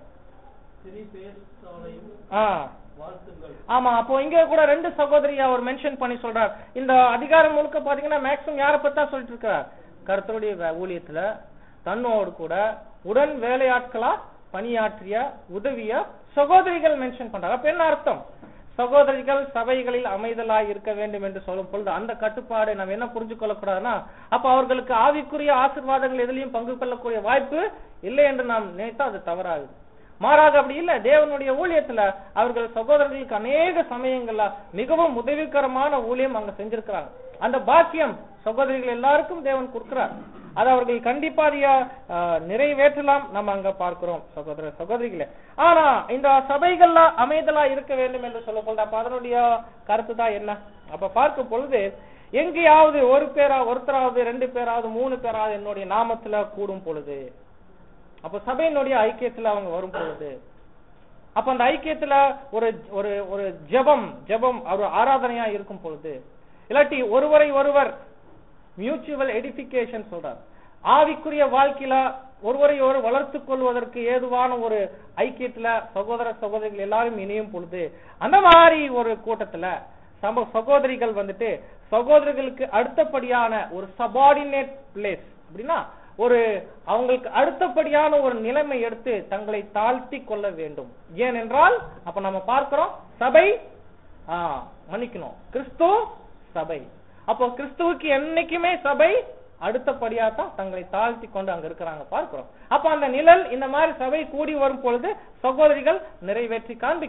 ஆமா. அப்போ இங்க கூட 2 சகோதரி அவர் மென்ஷன் பண்ணி சொல்றார். இந்த அதிகாரம் முழுக்க பாத்தீங்கன்னா மேக்ஸிமம் யாரை பத்தா சொல்லிட்டு இருக்கார்? கர்த்தருடைய ஊழியத்துல தன்னோடு கூட உடன் வேலையாட்களா பணியாற்றிய உதவிய சகோதரிகள் மென்ஷன் பண்றாங்க. அப்ப என்ன அர்த்தம்? சகோதரிகள் சபைகளில் அமைதலாய் இருக்க வேண்டும் என்று சொல்லும் பொழுது அந்த கட்டுப்பாடு நம்ம என்ன புரிஞ்சு கொள்ளக்கூடாதுன்னா, அப்ப அவர்களுக்கு ஆவிக்குரிய ஆசீர்வாதங்கள் எதிலையும் பங்கு கொள்ளக்கூடிய வாய்ப்பு இல்லை என்று நாம் நினைத்தா அது தவறாகுது. மாறாக அப்படி இல்ல. தேவனுடைய ஊழியத்துல அவர்கள் சகோதரர்களுக்கு அநேக சமயங்கள்ல மிகவும் உதவிகரமான ஊழியம் அங்க செஞ்சிருக்கிறாங்க. அந்த பாக்கியம் சகோதரிகள் எல்லாருக்கும் தேவன் கொடுக்கிறார். அதை அவர்கள் கண்டிப்பா நிறைவேற்றலாம் நம்ம அங்க பார்க்கிறோம் சகோதர சகோதரிகளே. ஆனா இந்த சபைகள்ல அமைதலா இருக்க வேண்டும் என்று சொல்ல போது அப்ப அதனுடைய கருத்து தான் என்ன? அப்ப பார்க்கும் பொழுது எங்கேயாவது ஒருத்தராவது 2 பேராவது 3 பேராவது என்னுடைய நாமத்துல கூடும் பொழுது, அப்ப சபையினுடைய ஐக்கியத்துல அவங்க வரும் பொழுது, அப்ப அந்த ஐக்கியத்துல ஒரு ஜெபம் ஒரு ஆராதனையா இருக்கும் பொழுது, இல்லாட்டி ஒருவரை ஒருவர் மியூச்சுவல் எடிபிகேஷன் சொல்றார், ஆவிக்குரிய வாழ்க்கையில ஒருவரை ஒருவர் வளர்த்துக் கொள்வதற்கு ஏதுவான ஒரு ஐக்கியத்துல சகோதரிகள் எல்லாரும் இணையும் பொழுது, அந்த மாதிரி ஒரு கூட்டத்துல சகோதரிகள் வந்துட்டு சகோதரர்களுக்கு அடுத்தபடியான ஒரு சபார்டினேட் பிளேஸ் அப்படின்னா அவங்களுக்கு அடுத்தபடியான ஒரு நிலைமை எடுத்து தங்களை தாழ்த்தி கொள்ள வேண்டும். ஏனென்றால் அப்ப நம்ம பார்க்கிறோம் சபை மன்னிக்கணும் கிறிஸ்து சபை. அப்போ கிறிஸ்துவுக்கு என்னைக்குமே சபை அடுத்தபடியா தான் தங்களை தாழ்த்தி கொண்டு அங்க இருக்கிறாங்க பார்க்கிறோம். அப்ப அந்த நிழல் இந்த மாதிரி சபை கூடி வரும் பொழுது சகோதரிகள் நிறைவேற்றி காண்பிக்கணும்.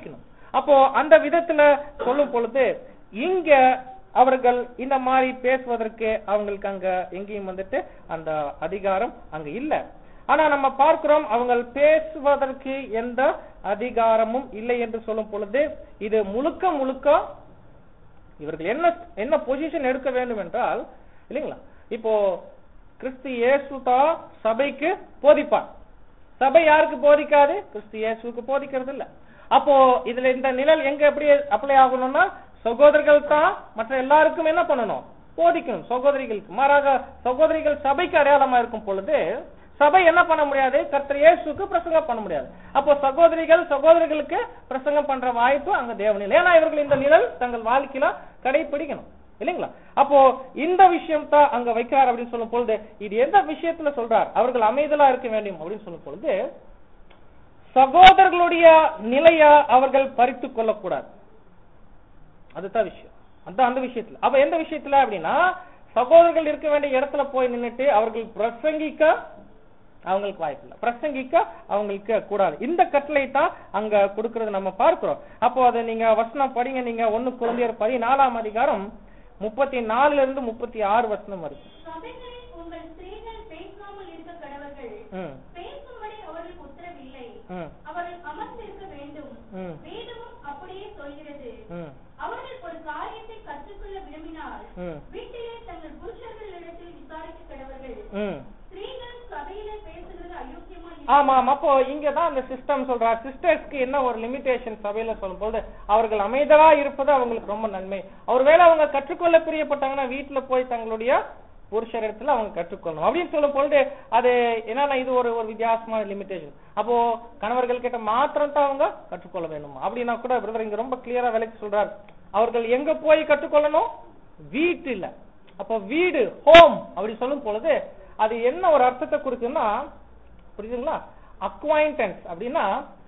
அப்போ அந்த விதத்துல சொல்லும் பொழுது இங்க அவர்கள் இந்த மாதிரி பேசுவதற்கு அவங்களுக்கு அங்க எங்கேயும் வந்துட்டு அந்த அதிகாரம் அங்க இல்ல. ஆனா நம்ம பார்க்கிறோம் அவங்க பேசுவதற்கு எந்த அதிகாரமும் இல்லை என்று சொல்லும் பொழுது இது முழுக்க முழுக்க இவர்கள் என்ன பொசிஷன் எடுக்க வேண்டும் என்றால் இல்லைங்களா, இப்போ கிறிஸ்து இயேசு தான் சபைக்கு போதிப்பார். சபை யாருக்கு போதிக்காது? கிறிஸ்து இயேசுக்கு போதிக்கிறது இல்ல. அப்போ இதுல இந்த நிழல் எங்க எப்படி அப்ளை ஆகணும்னா சகோதரர்கள் தான் மற்ற எல்லாருக்கும் என்ன பண்ணணும்? போதிக்கணும் சகோதரிகளுக்கு. மாறாக சகோதரிகள் சபைக்கு அடையாளமா இருக்கும் பொழுது சபை என்ன பண்ண முடியாது? கர்த்தர் இயேசுக்கு பிரசங்கம் பண்ண முடியாது. அப்போ சகோதரிகளுக்கு பிரசங்கம் பண்ற வாய்ப்பு அங்க தேவனில்லை. ஏன்னா இவர்கள் இந்த நிழல் தங்கள் வாழ்க்கையில கடைபிடிக்கணும் இல்லைங்களா. அப்போ இந்த விஷயம் தான் அங்க வைக்கிறார் அப்படின்னு சொல்லும் பொழுது இது எந்த விஷயத்துல சொல்றார்? அவர்கள் அமைதலா இருக்க வேண்டும் அப்படின்னு சொல்லும் பொழுது சகோதரர்களுடைய நிலைய அவர்கள் பறித்து கொள்ளக்கூடாது. அதுதான் விஷயம். அந்த விஷயத்துல அப்ப எந்த விஷயத்துல அப்படின்னா சகோதரர்கள் இருக்க வேண்டிய இடத்துல போய் நின்னுட்டு அவர்கள் பிரசங்கிக்க அவங்களுக்கு வாய்ப்பு இல்லை, பிரசங்கிக்க அவங்களுக்கு கூடாது. இந்த கட்டளை தான் அங்க கொடுக்கறது நம்ம பார்க்கிறோம். அப்போ அதை நீங்க வசனம் படிங்க. நீங்க 1 கொரிந்தியர் 14ஆம் அதிகாரம் 34 இருந்து 36 வசனம் வரும். அவர்கள் ஒரு காரியத்தை கற்றுக்கொள்ள விரும்பினால் வீட்டிலே தங்கள் புருஷர்களிடத்தில் விசாரிக்க கடவர்கள். ஸ்திரீகள் சபையிலே பேசுகிறது அயோக்கியமா? ஆமா. அப்போ இங்கதான் அந்த சிஸ்டம் சொல்றார். சிஸ்டர்ஸ்க்கு என்ன ஒரு லிமிடேஷன் சபையில சொல்லும் போது அவர்கள் அமைதலா இருப்பது அவங்களுக்கு ரொம்ப நன்மை. ஒருவேளை அவங்க கற்றுக்கொள்ள பிரியப்பட்டாங்கன்னா வீட்டுல போய் தங்களுடைய புருஷர் இடத்துல அவங்க கற்றுக்கொள்ளணும் அப்படின்னு சொல்லும் பொழுது அது என்னன்னா இது ஒரு வித்தியாசமான லிமிடேஷன். அப்போ கணவர்கள் கிட்ட மாத்திரம் தான் அவங்க கற்றுக்கொள்ள வேணுமா அப்படின்னா கூட பிரதர் இங்க ரொம்ப கிளியரா விளக்கி சொல்றாரு. அவர்கள் எங்க போய் கற்றுக்கொள்ளணும்? வீட்டுல. அப்போ வீடு ஹோம் அப்படி சொல்லும் பொழுது அது என்ன ஒரு அர்த்தத்தை கொடுக்குன்னா புரியுதுங்களா? அக்வைண்டன்ஸ் அப்படின்னா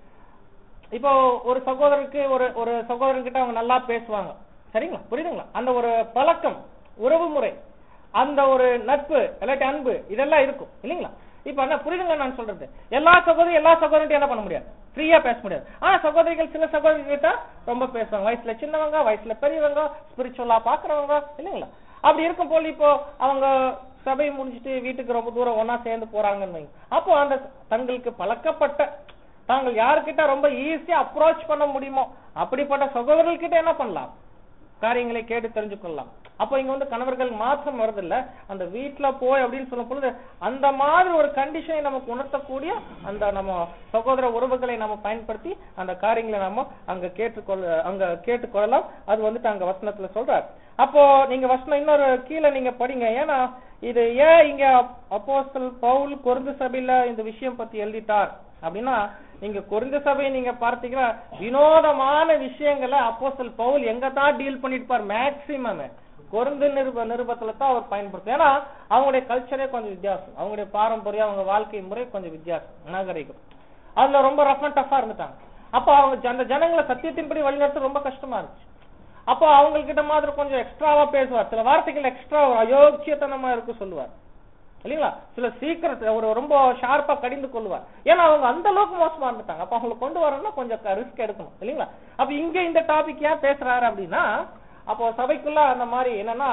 இப்போ ஒரு சகோதரருக்கு ஒரு சகோதரர்கிட்ட அவங்க நல்லா பேசுவாங்க சரிங்களா, புரியுதுங்களா? அந்த ஒரு பழக்கம், உறவு முறை, அந்த ஒரு நட்பு இல்லாட்டி அன்பு இதெல்லாம் இருக்கும் இல்லைங்களா? இப்ப என்ன புரியுதுங்களா நான் சொல்றது? எல்லா சகோதரர்கிட்ட என்ன பண்ண முடியாது? ஃப்ரீயா பேச முடியாது. ஆனா சகோதரிகள் சில சகோதரிகிட்ட ரொம்ப பேசுவாங்க. வயசுல சின்னவங்க, வயசுல பெரியவங்க, ஸ்பிரிச்சுவலா பாக்குறவங்க இல்லைங்களா? அப்படி இருக்கும் போது இப்போ அவங்க சபை முடிஞ்சிட்டு வீட்டுக்கு ரொம்ப தூரம் ஒன்னா சேர்ந்து போறாங்கன்னு அப்போ அந்த தங்களுக்கு பழக்கப்பட்ட தாங்கள் யாருக்கிட்ட ரொம்ப ஈஸியா அப்ரோச் பண்ண முடியுமோ அப்படிப்பட்ட சகோதரர்கள் கிட்ட என்ன பண்ணலாம்? காரியங்களை கேட்டு தெரிஞ்சு கொள்ளலாம். அப்போ இங்க வந்து கணவர்கள் மாற்றம் வருதில்ல, அந்த வீட்டுல போய் அப்படின்னு சொல்லும் பொழுது அந்த மாதிரி ஒரு கண்டிஷனை நமக்கு உணர்த்தக்கூடிய அந்த நம்ம சகோதர உறவுகளை நம்ம பயன்படுத்தி அந்த காரியங்களை நம்ம அங்க கேட்டுக்கொள்ளலாம். அது வந்துட்டு அங்க வசனத்துல சொல்றார். அப்போ நீங்க வசனம் இன்னொரு கீழே நீங்க படிங்க. ஏன்னா இது ஏன் இங்க அப்போஸ்தலன் பவுல் கொரிந்து சபையில இந்த விஷயம் பத்தி எழுதிட்டார் அப்படின்னா நீங்க கொரிந்து சபையை நீங்க பார்த்தீங்கன்னா வினோதமான விஷயங்களை அப்போஸ்தலன் பவுல் எங்க தான் டீல் பண்ணிருப்பார்? மேக்சிமம் கொரிந்து நிருபத்துல தான் அவர் பயன்படுத்தும். ஏன்னா அவங்களுடைய கல்ச்சரே கொஞ்சம் வித்தியாசம், அவங்களுடைய பாரம்பரியம், அவங்க வாழ்க்கை முறை கொஞ்சம் வித்தியாசம், நாகரிகம். அதுல ரொம்ப ரஃப் அண்ட் டஃபா இருந்துட்டாங்க. அப்போ அவங்க அந்த ஜனங்களை சத்தியத்தின்படி வழிநடத்த ரொம்ப கஷ்டமா இருந்துச்சு. அப்போ அவங்ககிட்ட மாதிரி கொஞ்சம் எக்ஸ்ட்ராவா பேசுவார். சில வார்த்தைகள் எக்ஸ்ட்ரா அயோக்கியத்தனமா இருக்கு சொல்லுவார் இல்லைங்களா? சில சீக்கிரம் ஒரு ரொம்ப ஷார்ப்பா கடிந்து கொள்வார். ஏன்னா அவங்க அந்த அளவுக்கு மோசமா இருந்துட்டாங்க. அப்ப அவங்களை கொண்டு வரணும்னா கொஞ்சம் ரிஸ்க் எடுக்கணும் இல்லைங்களா? அப்ப இங்க இந்த டாபிக் ஏன் பேசுறாரு அப்படின்னா அப்போ சபைக்குள்ள அந்த மாதிரி என்னன்னா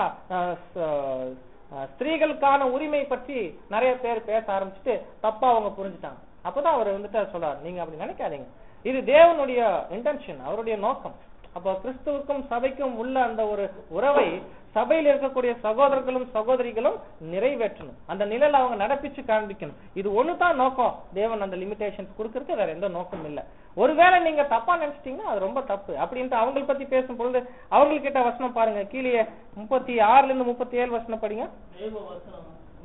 ஸ்திரீகளுக்கான உரிமை பற்றி நிறைய பேர் பேச ஆரம்பிச்சுட்டு தப்பா அவங்க புரிஞ்சுட்டாங்க. அப்பதான் அவர் வந்துட்டு சொல்றாரு, நீங்க அப்படி நினைக்காதீங்க, இது தேவனுடைய இன்டென்ஷன், அவருடைய நோக்கம். அப்போ கிறிஸ்துவுக்கும் சபைக்கும் உள்ள அந்த ஒரு உறவை சபையில் இருக்கக்கூடிய சகோதரர்களும் சகோதரிகளும் நிறைவேற்றணும். அந்த நிலையில அவங்க நடப்பிச்சு காண்பிக்கணும். இது ஒண்ணுதான் நோக்கம். தேவன் அந்த லிமிடேஷன்ஸ் கொடுக்கறதுக்கு வேற எந்த நோக்கம் இல்ல. ஒருவேளை நீங்க தப்பா நினைச்சிட்டீங்கன்னா அது ரொம்ப தப்பு அப்படின்ட்டு அவங்களை பத்தி பேசும் பொழுது அவங்ககிட்ட வசனம் பாருங்க. கீழே 36 இருந்து 37 வசனம் படிங்க. தேவ வசனம்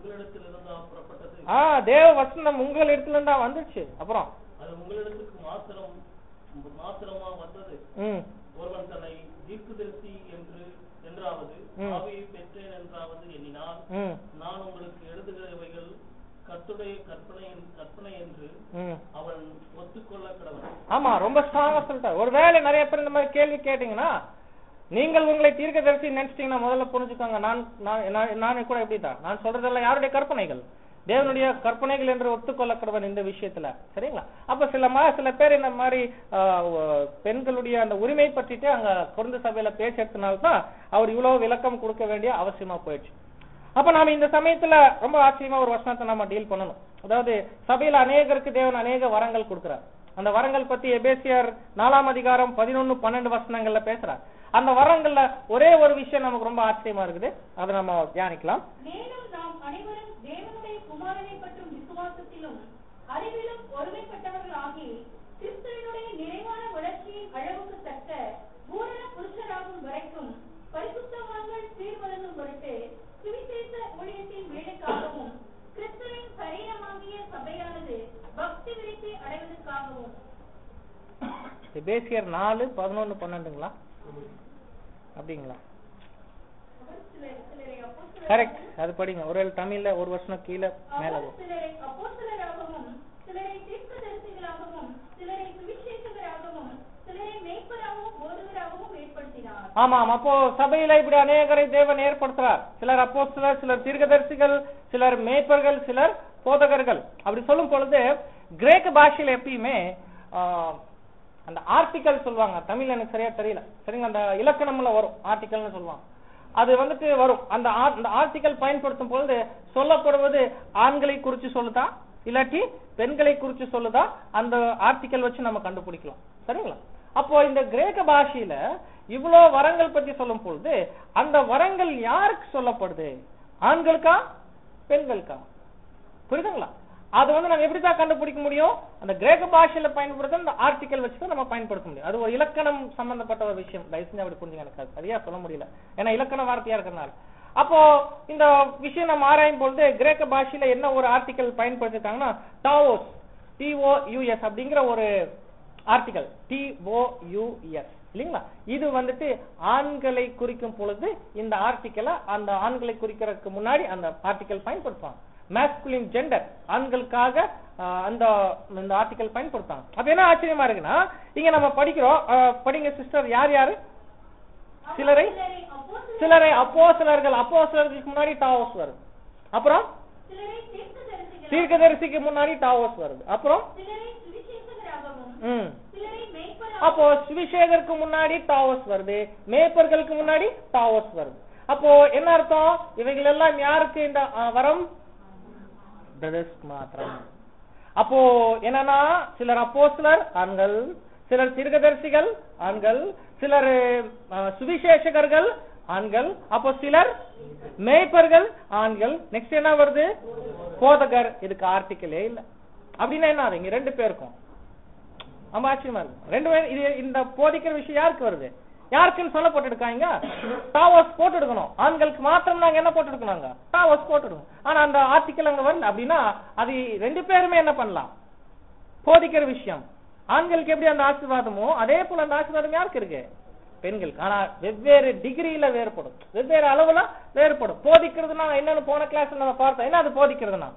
உங்களிடத்துல இருந்தா வந்துச்சு. அப்புறம் அது உங்களிடத்துக்கு மாத்திரமா வந்தது. ஒருவன் தன்னை தீர்க்கதரிசி என்றாவது ஆவியை பெற்றேன் என்றாவது எண்ணினால் நான் உங்களுக்கு எழுதுகிறவைகள் கர்த்தருடைய கற்பனை என்று அவன் ஒத்துக்கொள்ள கடவன். ஆமா, ரொம்ப ஸ்ட்ராங்கா சொல்லிட்டார். ஒருவேளை நிறைய பேர் இந்த மாதிரி கேள்வி கேட்டீங்கன்னா நீங்கள் உங்களை தீர்க்கதரிசி நினைச்சிட்டீங்கன்னா முதல்ல புரிஞ்சுக்கோங்க, நானே கூட எப்படிதான் நான் சொல்றதெல்லாம் யாருடைய கற்பனைகள்? தேவனுடைய கற்பனைகள் என்று ஒத்துக்கொள்ளப்படுவன் இந்த விஷயத்துல. சரிங்களா? அப்ப சில பேர் இந்த மாதிரி பெண்களுடைய அந்த உரிமை பற்றிட்டு அங்க கொரிந்து சபையில பேசுறதுனால்தான் அவர் இவ்வளவு விளக்கம் கொடுக்க வேண்டிய அவசியமா போயிடுச்சு. அப்ப நாம இந்த சமயத்துல ரொம்ப ஆச்சரியமா ஒரு வசனத்தை நம்ம டீல் பண்ணணும். அதாவது சபையில அநேகருக்கு தேவன் அநேக வரங்கள் கொடுக்கிறார். அந்த வரங்கள் பத்தி எபேசியர் 4 அதிகாரம் 11-12 வசனங்கள்ல பேசுறார். அந்த வரங்கள்ல ஒரே ஒரு விஷயம் நமக்கு ரொம்ப ஆச்சரியமா இருக்குது, அதை நம்ம தியானிக்கலாம். மேலும் நாம் அனைவரும் தேவனுடைய குமாரனை பற்றும் விசுவாசத்திலும் அறிவிலும் ஒருமைப்பட்டவர்கள் ஆகி கிறிஸ்துவினுடைய நிறைவான வளர்ச்சியின் அளவுக்கு தக்க பூரண புருஷராகும் வரைக்கும் பரிசுத்தவான்கள் சீர்வழங்கும் பொருட்டு சுவிசேஷ ஊழியத்தின் வேலைக்காகவும் கிறிஸ்துவின் சரீரமாகிய சபையானது பக்தி விருத்தி அடைவதற்காகவும். எபேசியர் 4:11-12 அப்படிங்களா? கரெக்ட், அது படிங்க. ஒரு தமிழ்ல ஒரு வருஷம் கீழே மேல. சிலரை அப்போஸ்தலராகவும் சிலரை தீர்க்கதரிசிகளாகவும் சிலரை சுவிசேஷகராகவும் சிலரை மேய்ப்பராகவும் போதகராகவும் ஏற்படுத்தினார். ஆமாம், அப்போ சபையில இப்படி அநேகரை தேவன் ஏற்படுத்துறார். சிலர் அப்போஸ்தலர், சிலர் தீர்க்கதரிசிகள், சிலர் மேய்ப்பர்கள், சிலர் போதகர்கள். அப்படி சொல்லும் பொழுது கிரேக்க பாஷையில எப்பயுமே அந்த ஆர்டிகல் சொல்லுவாங்க. தமிழ் எனக்கு சரியா தெரியல. சரிங்க, அந்த இலக்கணம்ல வரும் ஆர்டிகல்னு சொல்லுவாங்க. அது வந்துட்டு வரும். அந்த ஆர்டிகல் பயன்படுத்தும் பொழுது சொல்லப்படுவது ஆண்களை குறிச்சு சொல்லுதா இல்லாட்டி பெண்களை குறிச்சு சொல்லுதா, அந்த ஆர்டிகல் வச்சு நம்ம கண்டுபிடிக்கலாம். சரிங்களா? அப்போ இந்த கிரேக்க பாஷையில இவ்வளவு வரங்கள் பத்தி சொல்லும் பொழுது அந்த வரங்கள் யாருக்கு சொல்லப்படுது? ஆண்களுக்கா பெண்களுக்கா? புரியுதுங்களா? அது நம்ம எப்படிதான் கண்டுபிடிக்க முடியும்? அந்த கிரேக்க பாஷையில பயன்படுத்த அந்த ஆர்டிகல் வச்சுதான் நம்ம பயன்படுத்த முடியும். அது ஒரு இலக்கணம் சம்பந்தப்பட்ட ஒரு விஷயம். தயவு செஞ்சு அப்படி புரிஞ்சுங்க, எனக்கு சரியா சொல்ல முடியல, ஏன்னா இலக்கண வார்த்தையா இருக்கிறதுனால. அப்போ இந்த விஷயம் நம்ம ஆராயும் பொழுது கிரேக்க பாஷையில என்ன ஒரு ஆர்டிகல் பயன்படுத்திட்டாங்கன்னா டாவோஸ், TOUS அப்படிங்கிற ஒரு ஆர்டிகல், TOUS இல்லைங்களா? இது வந்துட்டு ஆண்களை குறிக்கும் பொழுது இந்த ஆர்டிகலை அந்த ஆண்களை குறிக்கிறதுக்கு முன்னாடி அந்த ஆர்டிகல் பயன்படுத்துவாங்க. மேஸ்குலின் ஜெண்டர், ஆண்களுக்காக அந்த ஆர்டிகல் பயன்படுத்தாங்க. அப்ப என்ன ஆச்சரியமா இருக்குன்னா, இங்க நம்ம படிக்கிறோம், படிங்க சிஸ்டர், யார் யாரு? சிலரை அப்போஸ்தலர்கள், அப்போஸ்தலர்களுக்கு முன்னாடி டாவோஸ் வருது. அப்புறம் தீர்க்கதரிசிக்கு முன்னாடி டாவோஸ் வருது. அப்புறம் அப்போ சுவிசேஷருக்கு முன்னாடி டாவோஸ் வருது, மேய்ப்பர்களுக்கு முன்னாடி டாவோஸ் வருது. அப்போ என்ன அர்த்தம்? இவைகள் எல்லாம் யாருக்கு இந்த வரம்? பிரதர்ஸ் மாத்திரம். அப்போ என்னன்னா, சிலர் அப்போஸ்தலர் ஆண்கள், சிலர் தீர்க்கதரிசிகள் ஆண்கள், சிலர் சுவிசேஷகர்கள் ஆண்கள், அப்போ சிலர் மேய்ப்பர்கள் ஆண்கள். நெக்ஸ்ட் என்ன வருது? போதகர். இதுக்கு ஆர்டிகலே இல்ல. அப்படின்னா என்ன ஆகுது? இங்க 2 பேருக்கும் ரொம்ப ஆச்சரியமா இருக்கு. 2 பேர் இது இந்த போதிக்கிற விஷயம் யாருக்கு வருது? யாருக்குன்னு சொல்லப்பட்டு இருக்காங்க? டாவோஸ் போட்டு எடுக்கணும். ஆண்களுக்கு மாத்திரம் நாங்க என்ன போட்டு எடுக்கணுங்க? டாவோஸ் போட்டு எடுக்கணும். ஆனா அந்த ஆர்டிகல் அங்க வரல. அப்படின்னா அது 2 பேருமே என்ன பண்ணலாம்? போதிக்கிற விஷயம். ஆண்களுக்கு எப்படி அந்த ஆசீர்வாதமோ அதே போல அந்த ஆசீர்வாதம் யாருக்கு இருக்கு? பெண்களுக்கு. ஆனா வெவ்வேறு டிகிரியில வேறுபடும், வெவ்வேறு அளவுல வேறுபடும். போதிக்கிறதுனா என்னன்னு போன கிளாஸ்ல நம்ம பார்த்தோம். என்ன அது போதிக்கிறதுனா?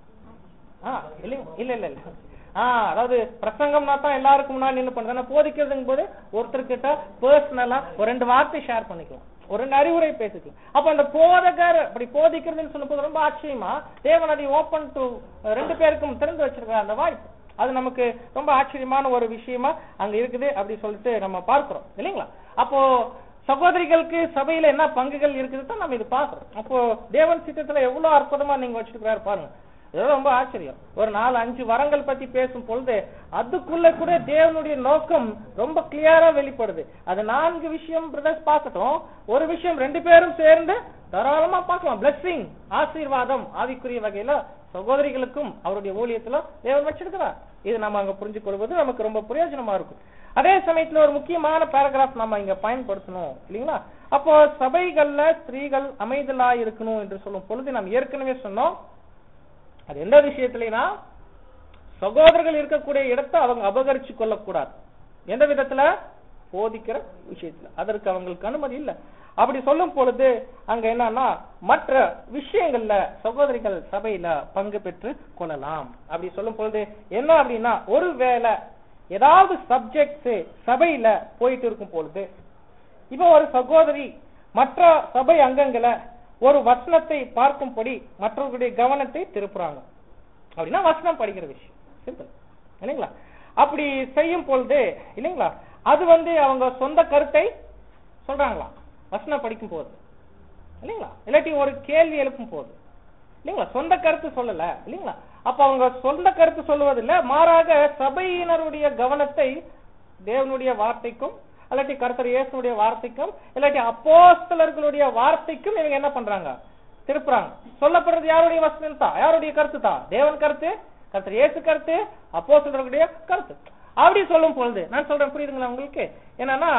இல்ல இல்ல இல்ல அதாவது பிரசங்கம்னா தான் எல்லாருக்கும் முன்னாடி நின்று பண்றது. போதிக்கிறதுங்க போது ஒருத்தர்கிட்ட பர்சனலா ஒரு 2 வார்த்தை ஷேர் பண்ணிக்கலாம், ஒரு 2 அறிவுரை பேசிக்கலாம். அப்ப அந்த போதகர் அப்படி போதிக்கிறதுன்னு சொல்லும்போது ரொம்ப ஆச்சரியமா தேவன் அதை ஓபன் டு 2 பேருக்கும் திறந்து வச்சிருக்காரு அந்த வாய்ப்பு. அது நமக்கு ரொம்ப ஆச்சரியமான ஒரு விஷயமா அங்க இருக்குது அப்படி சொல்லிட்டு நம்ம பார்க்கிறோம் இல்லைங்களா? அப்போ சகோதரிகளுக்கு சபையில என்ன பங்குகள் இருக்குதுதான் நம்ம இது பாக்குறோம். அப்போ தேவன் சித்தத்துல எவ்வளவு அற்புதமா நீங்க வச்சிருக்கிறாரு பாருங்க. இதெல்லாம் ரொம்ப ஆச்சரியம். ஒரு 4-5 வரங்கள் பத்தி பேசும் பொழுது அதுக்குள்ள கூட தேவனுடைய நோக்கம் ரொம்ப கிளியரா வெளிப்படுது. அது 4 விஷயம் பிரதர்ஸ் பார்க்கட்டும், ஒரு விஷயம் 2 பேரும் சேர்ந்து தாராளமா பார்க்கலாம். பிளஸிங், ஆசீர்வாதம் ஆவிக்குரிய வகையில சகோதரிகளுக்கும் அவருடைய ஊழியத்துல தேவன் வச்சிருக்கிறார். இது நம்ம அங்க புரிஞ்சு கொள்வது நமக்கு ரொம்ப பிரயோஜனமா இருக்கும். அதே சமயத்துல ஒரு முக்கியமான பேராகிராஃப் நம்ம இங்க பயன்படுத்தணும் இல்லைங்களா? அப்போ சபைகள்ல ஸ்திரீகள் அமைதலா இருக்கணும் என்று சொல்லும் பொழுது நாம் ஏற்கனவே சொன்னோம், அது எந்த விஷயத்திலனா சகோதரர்கள் இருக்கக்கூடிய இடத்தை அவங்க அபகரிச்சு கொள்ளக்கூடாது. எந்த விதத்துல? போதிக்கிற விஷயத்துல. அதற்கு அவங்களுக்கு அனுமதி இல்லை. அப்படி சொல்லும் பொழுது அங்க என்னன்னா மற்ற விஷயங்கள்ல சகோதரிகள் சபையில பங்கு பெற்று கொள்ளலாம். அப்படி சொல்லும் பொழுது என்ன அப்படின்னா, ஒருவேளை ஏதாவது சப்ஜெக்ட்ஸ் சபையில போயிட்டு இருக்கும் பொழுது இப்ப ஒரு சகோதரி மற்ற சபை அங்கங்களை ஒரு வசனத்தை பார்க்கும்படி மற்றவர்களுடைய கவனத்தை திருப்புறாங்க. அப்படின்னா வசனம் படிக்கிற விஷயம் சிம்பிள் இல்லைங்களா? அப்படி செய்யும் பொழுது இல்லைங்களா, அது அவங்க சொந்த கருத்தை சொல்றாங்களா வசனம் படிக்கும் போது இல்லைங்களா, இல்லாட்டி ஒரு கேள்வி எழுப்பும் போது இல்லைங்களா, சொந்த கருத்து சொல்லல இல்லைங்களா. அப்ப அவங்க சொந்த கருத்து சொல்லுவதில்லை, மாறாக சபையினருடைய கவனத்தை தேவனுடைய வார்த்தைக்கும் இல்லாட்டி கர்த்தர் இயேசுடைய வார்த்தைக்கும் இல்லாட்டி அப்போஸ்தலர்களுடைய வார்த்தைக்கும் இவங்க என்ன பண்றாங்க, திருப்புறாங்க. சொல்லப்படுறது யாருடைய வசனம் தான், யாருடைய கருத்து தான், தேவன் கருத்து, கர்த்தர் இயேசு கருத்து, அப்போஸ்தலர்களுடைய கருத்து. அப்படி சொல்லும் பொழுது நான் சொல்றேன், புரியுதுங்களா உங்களுக்கு? என்னன்னா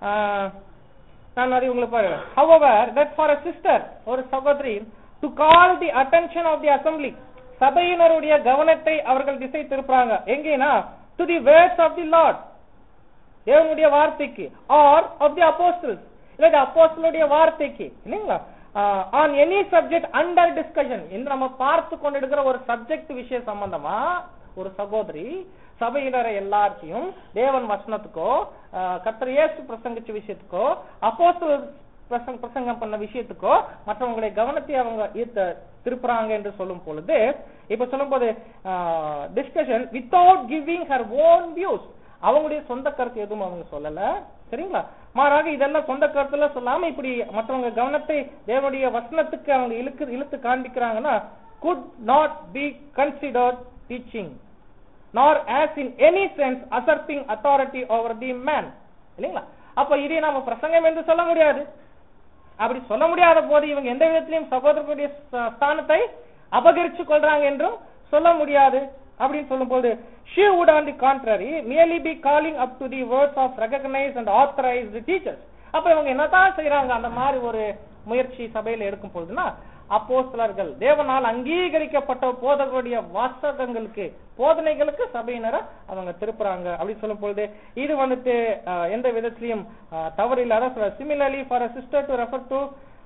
நான் அது உங்களுக்கு பாருங்க. However, that for a sister, ஒரு சகோதரி, to call the attention of the assembly, சபையினருடைய கவனத்தை அவர்கள் திசை திருப்புறாங்க. எங்கேனா, to the words of the Lord, தேவனுடைய வார்த்தைக்கு, or of the apostles, இல்ல அப்போஸ்தலருடைய வார்த்தைக்கு இல்லைங்களா, on any subject under discussion, இந்த நம்ம பார்த்து கொண்டிருக்கிற ஒரு சப்ஜெக்ட் விஷய சம்பந்தமா ஒரு சகோதரி சபையினரை எல்லாத்தையும் தேவன் வசனத்துக்கோ கர்த்தர் இயேசு பிரசங்கிச்ச விஷயத்துக்கோ அப்போஸ்தலர் பிரசங்கம் பண்ண விஷயத்துக்கோ மற்றவங்களுடைய கவனத்தை அவங்க திருப்புறாங்க என்று சொல்லும் பொழுது, இப்ப சொல்லும் போது discussion without giving her own views, அவங்களுடைய சொந்த கருத்து எதுவும் அவங்க சொல்லல சரிங்களா. மாறாக இதெல்லாம் சொந்த கருத்துல சொல்லாம இப்படி மற்றவங்க கவனத்தை தேவனுடைய வசனத்துக்கு அவங்க இழுத்து காண்பிக்கிறாங்கன்னா, could not be considered teaching nor as in any sense asserting authority over the man இல்லைங்களா. அப்ப இதை நாம பிரசங்கம் என்று சொல்ல முடியாது. அப்படி சொல்ல முடியாத போது இவங்க எந்த விதத்திலையும் சகோதரர்களுடைய ஸ்தானத்தை அபகரிச்சு கொள்றாங்க என்றும் சொல்ல முடியாது. அப்படின்னு சொல்லும் போது she would on the contrary merely be calling up to the words of recognized and authorized teachers. அப்ப இவங்க என்னதான் செய்யறாங்க, அந்த மாதிரி ஒரு முயற்சி சபையில எடுக்கும் பொழுதுனா, அப்போஸ்தலர்கள் தேவனால் அங்கீகரிக்கப்பட்ட போதகருடைய வாசகங்களுக்கு போதனைகளுக்கு சபையினரை அவங்க திருப்புறாங்க. அப்படி சொல்லும் பொழுது இது எந்த விதத்திலையும் தவறு இல்லாத. Similarly, for a sister to refer to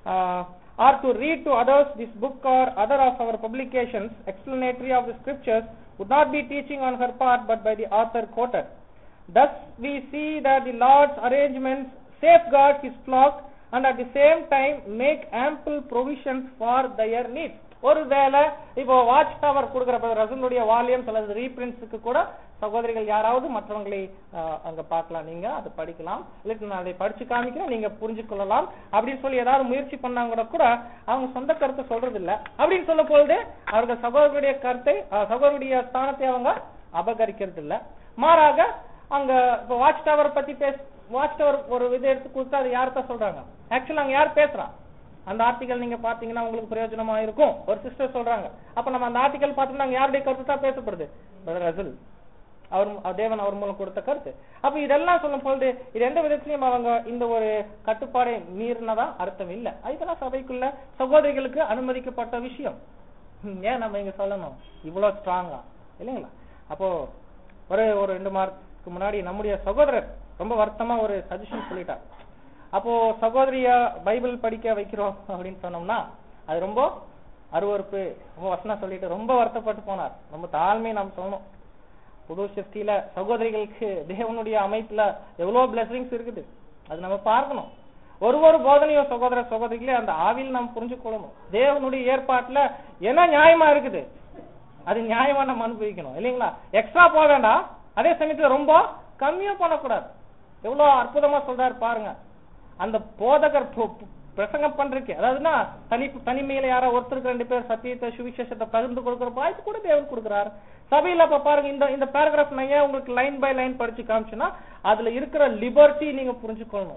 or to read to others this book or other of our publications explanatory of the scriptures would not be teaching on her part but by the author quoted. Thus we see that the Lord's arrangements safeguard his flock and at the same time make ample provisions for their needs. ஒருவேளை இப்போ watch tower கொடுக்கிற ரசூலுடைய volumes அல்லது ரீபிரிண்ட்ஸ்க்கு கூட சகோதரிகள் யாராவது மற்றவங்களை அங்க பார்க்கலாம், நீங்க அதை படிக்கலாம், இல்லை நான் அதை படிச்சு காமிக்கிறேன் நீங்க புரிஞ்சு கொள்ளலாம் அப்படின்னு சொல்லி ஏதாவது முயற்சி பண்ணாங்க கூட அவங்க சொந்த கருத்தை சொல்றது இல்லை. அப்படின்னு சொல்லும் பொழுது அவர்கள் சகோதரருடைய கருத்தை சகோதரருடைய ஸ்தானத்தை அவங்க அபகரிக்கிறது இல்லை. மாறாக அங்க இப்போ வாட்ச் டவர் பத்தி வாட்ச் டவர் ஒரு விதை எடுத்து கொடுத்தா அது யார்தான் சொல்றாங்க, ஆக்சுவலா அங்க யார் பேசுறா, அந்த ஆர்டிகல் நீங்க பாத்தீங்கன்னா உங்களுக்கு பிரயோஜனமா இருக்கும். ஒரு சிஸ்டர் சொல்றாங்க, அப்ப நம்ம அந்த ஆர்டிகல் பார்த்தோம்னா யாருடைய கருத்து தான் பேசப்படுது, பிரதர் ரசூல் அவர் தேவன் அவர் மூலம் கொடுத்த கருத்து. அப்ப இதெல்லாம் சொல்லும் பொழுது இது எந்த விதத்திலையும் அவங்க இந்த ஒரு கட்டுப்பாடை மீறினதா அர்த்தம் இல்ல. இதெல்லாம் சபைக்குள்ள சகோதரிகளுக்கு அனுமதிக்கப்பட்ட விஷயம். ஏன் நம்ம இங்க சொல்லணும் இவ்வளவு ஸ்ட்ராங்கா இல்லைங்களா? அப்போ ஒரு 2 மாதத்துக்கு முன்னாடி நம்முடைய சகோதரர் ரொம்ப வருத்தமா ஒரு சஜஷன் சொல்லிட்டார். அப்போ சகோதரிய பைபிள் படிக்க வைக்கிறோம் அப்படின்னு சொன்னோம்னா அது ரொம்ப அருவறுப்பு, ரொம்ப வசனம் சொல்லிட்டு ரொம்ப வருத்தப்பட்டு போனார். ரொம்ப தாழ்மையை நாம் சொல்லணும். புது சிருஷ்டியில சகோதரிகளுக்கு தேவனுடைய அமைப்புல எவ்வளவு பிளெஸிங்ஸ் இருக்குது அது நம்ம பார்க்கணும். ஒரு போதனையோ சகோதர சகோதரிகளே அந்த ஆவியில் நாம் புரிஞ்சு கொள்ளணும். தேவனுடைய ஏற்பாட்டுல என்ன நியாயமா இருக்குது அது நியாயமா நம்ம அனுபவிக்கணும் இல்லைங்களா. எக்ஸ்ட்ரா போக வேண்டாம், அதே சமயத்துல ரொம்ப கம்மியா பண்ணக்கூடாது. எவ்வளவு அற்புதமா சொல்றாரு பாருங்க. அந்த போதகர் பிரசங்கம் பண்றதுக்கு அதாவதுன்னா தனிமையில யாரோ ஒருத்தருக்கு 2 பேர் சத்தியத்தை சுவிசேஷத்தை பகிர்ந்து கொடுக்கிற வாய்ப்பு கூட தேவன் கொடுக்கிறார் சபையில. அப்ப பாருங்க இந்த பேராகிராஃப் நான் ஏன் உங்களுக்கு லைன் பை லைன் படிச்சு காமிச்சுன்னா அதுல இருக்கிற லிபர்ட்டி நீங்க புரிஞ்சுக்கொள்ளணும்.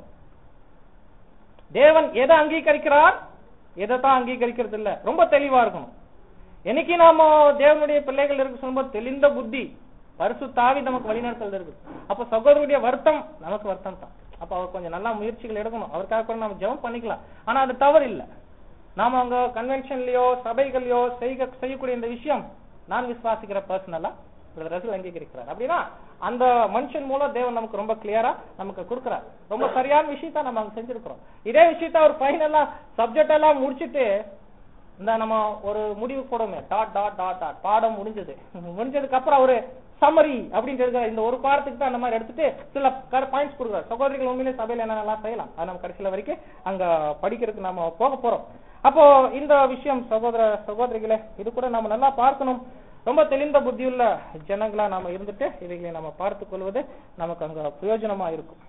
தேவன் எதை அங்கீகரிக்கிறார் எதை தான் அங்கீகரிக்கிறது இல்ல, ரொம்ப தெளிவா இருக்கணும். என்னைக்கு நாம தேவனுடைய பிள்ளைகள் இருக்கு சொல்லும்போது தெளிந்த புத்தி பரிசுத்த ஆவி நமக்கு வழிநடத்தல் இருக்கு. அப்ப சகோதரருடைய வருத்தம் நமக்கு வருத்தம் தான். அப்ப அவர் கொஞ்சம் நல்லா முயற்சிகள் எடுக்கணும். அவருக்காக கூட நம்ம ஜெபம் பண்ணிக்கலாம். ஆனா அது தவறு இல்ல. நாம அங்க கன்வென்ஷன்லயோ சபைகள்லயோ செய்யக்கூடிய இந்த விஷயம் நான் விசுவாசிக்கிற பர்சனலா ரசூல் அங்கீகரிக்கிறார் அப்படின்னா அந்த மனுஷன் மூலம் தேவன் நமக்கு ரொம்ப கிளியரா நமக்கு கொடுக்கிறார். ரொம்ப சரியான விஷயத்த நம்ம அங்க செஞ்சிருக்கிறோம். இதே விஷயத்த ஒரு ஃபைனலா சப்ஜெக்ட் எல்லாம் முடிச்சுட்டு இந்த நம்ம ஒரு முடிவு போடுமே டாட் டாட் டாட் டாட் பாடம் முடிஞ்சதுக்கு அப்புறம் ஒரு சம்மரி அப்படின்றது இந்த ஒரு பாடத்துக்கு தான் அந்த மாதிரி எடுத்துட்டு சில பாயிண்ட்ஸ் கொடுக்குறாரு. சகோதரிகள் உண்மையிலே சபையில என்னென்னலாம் செய்யலாம் அது நம்ம கடைசியில வரைக்கும் அங்க படிக்கிறதுக்கு நாம போக போறோம். அப்போ இந்த விஷயம் சகோதர சகோதரிகளே, இது கூட நம்ம நல்லா பார்க்கணும். ரொம்ப தெளிந்த புத்தியுள்ள ஜனங்களா நாம இருந்துட்டு இவைகளை நம்ம பார்த்துக் கொள்வது நமக்கு அங்க பிரயோஜனமா இருக்கும்.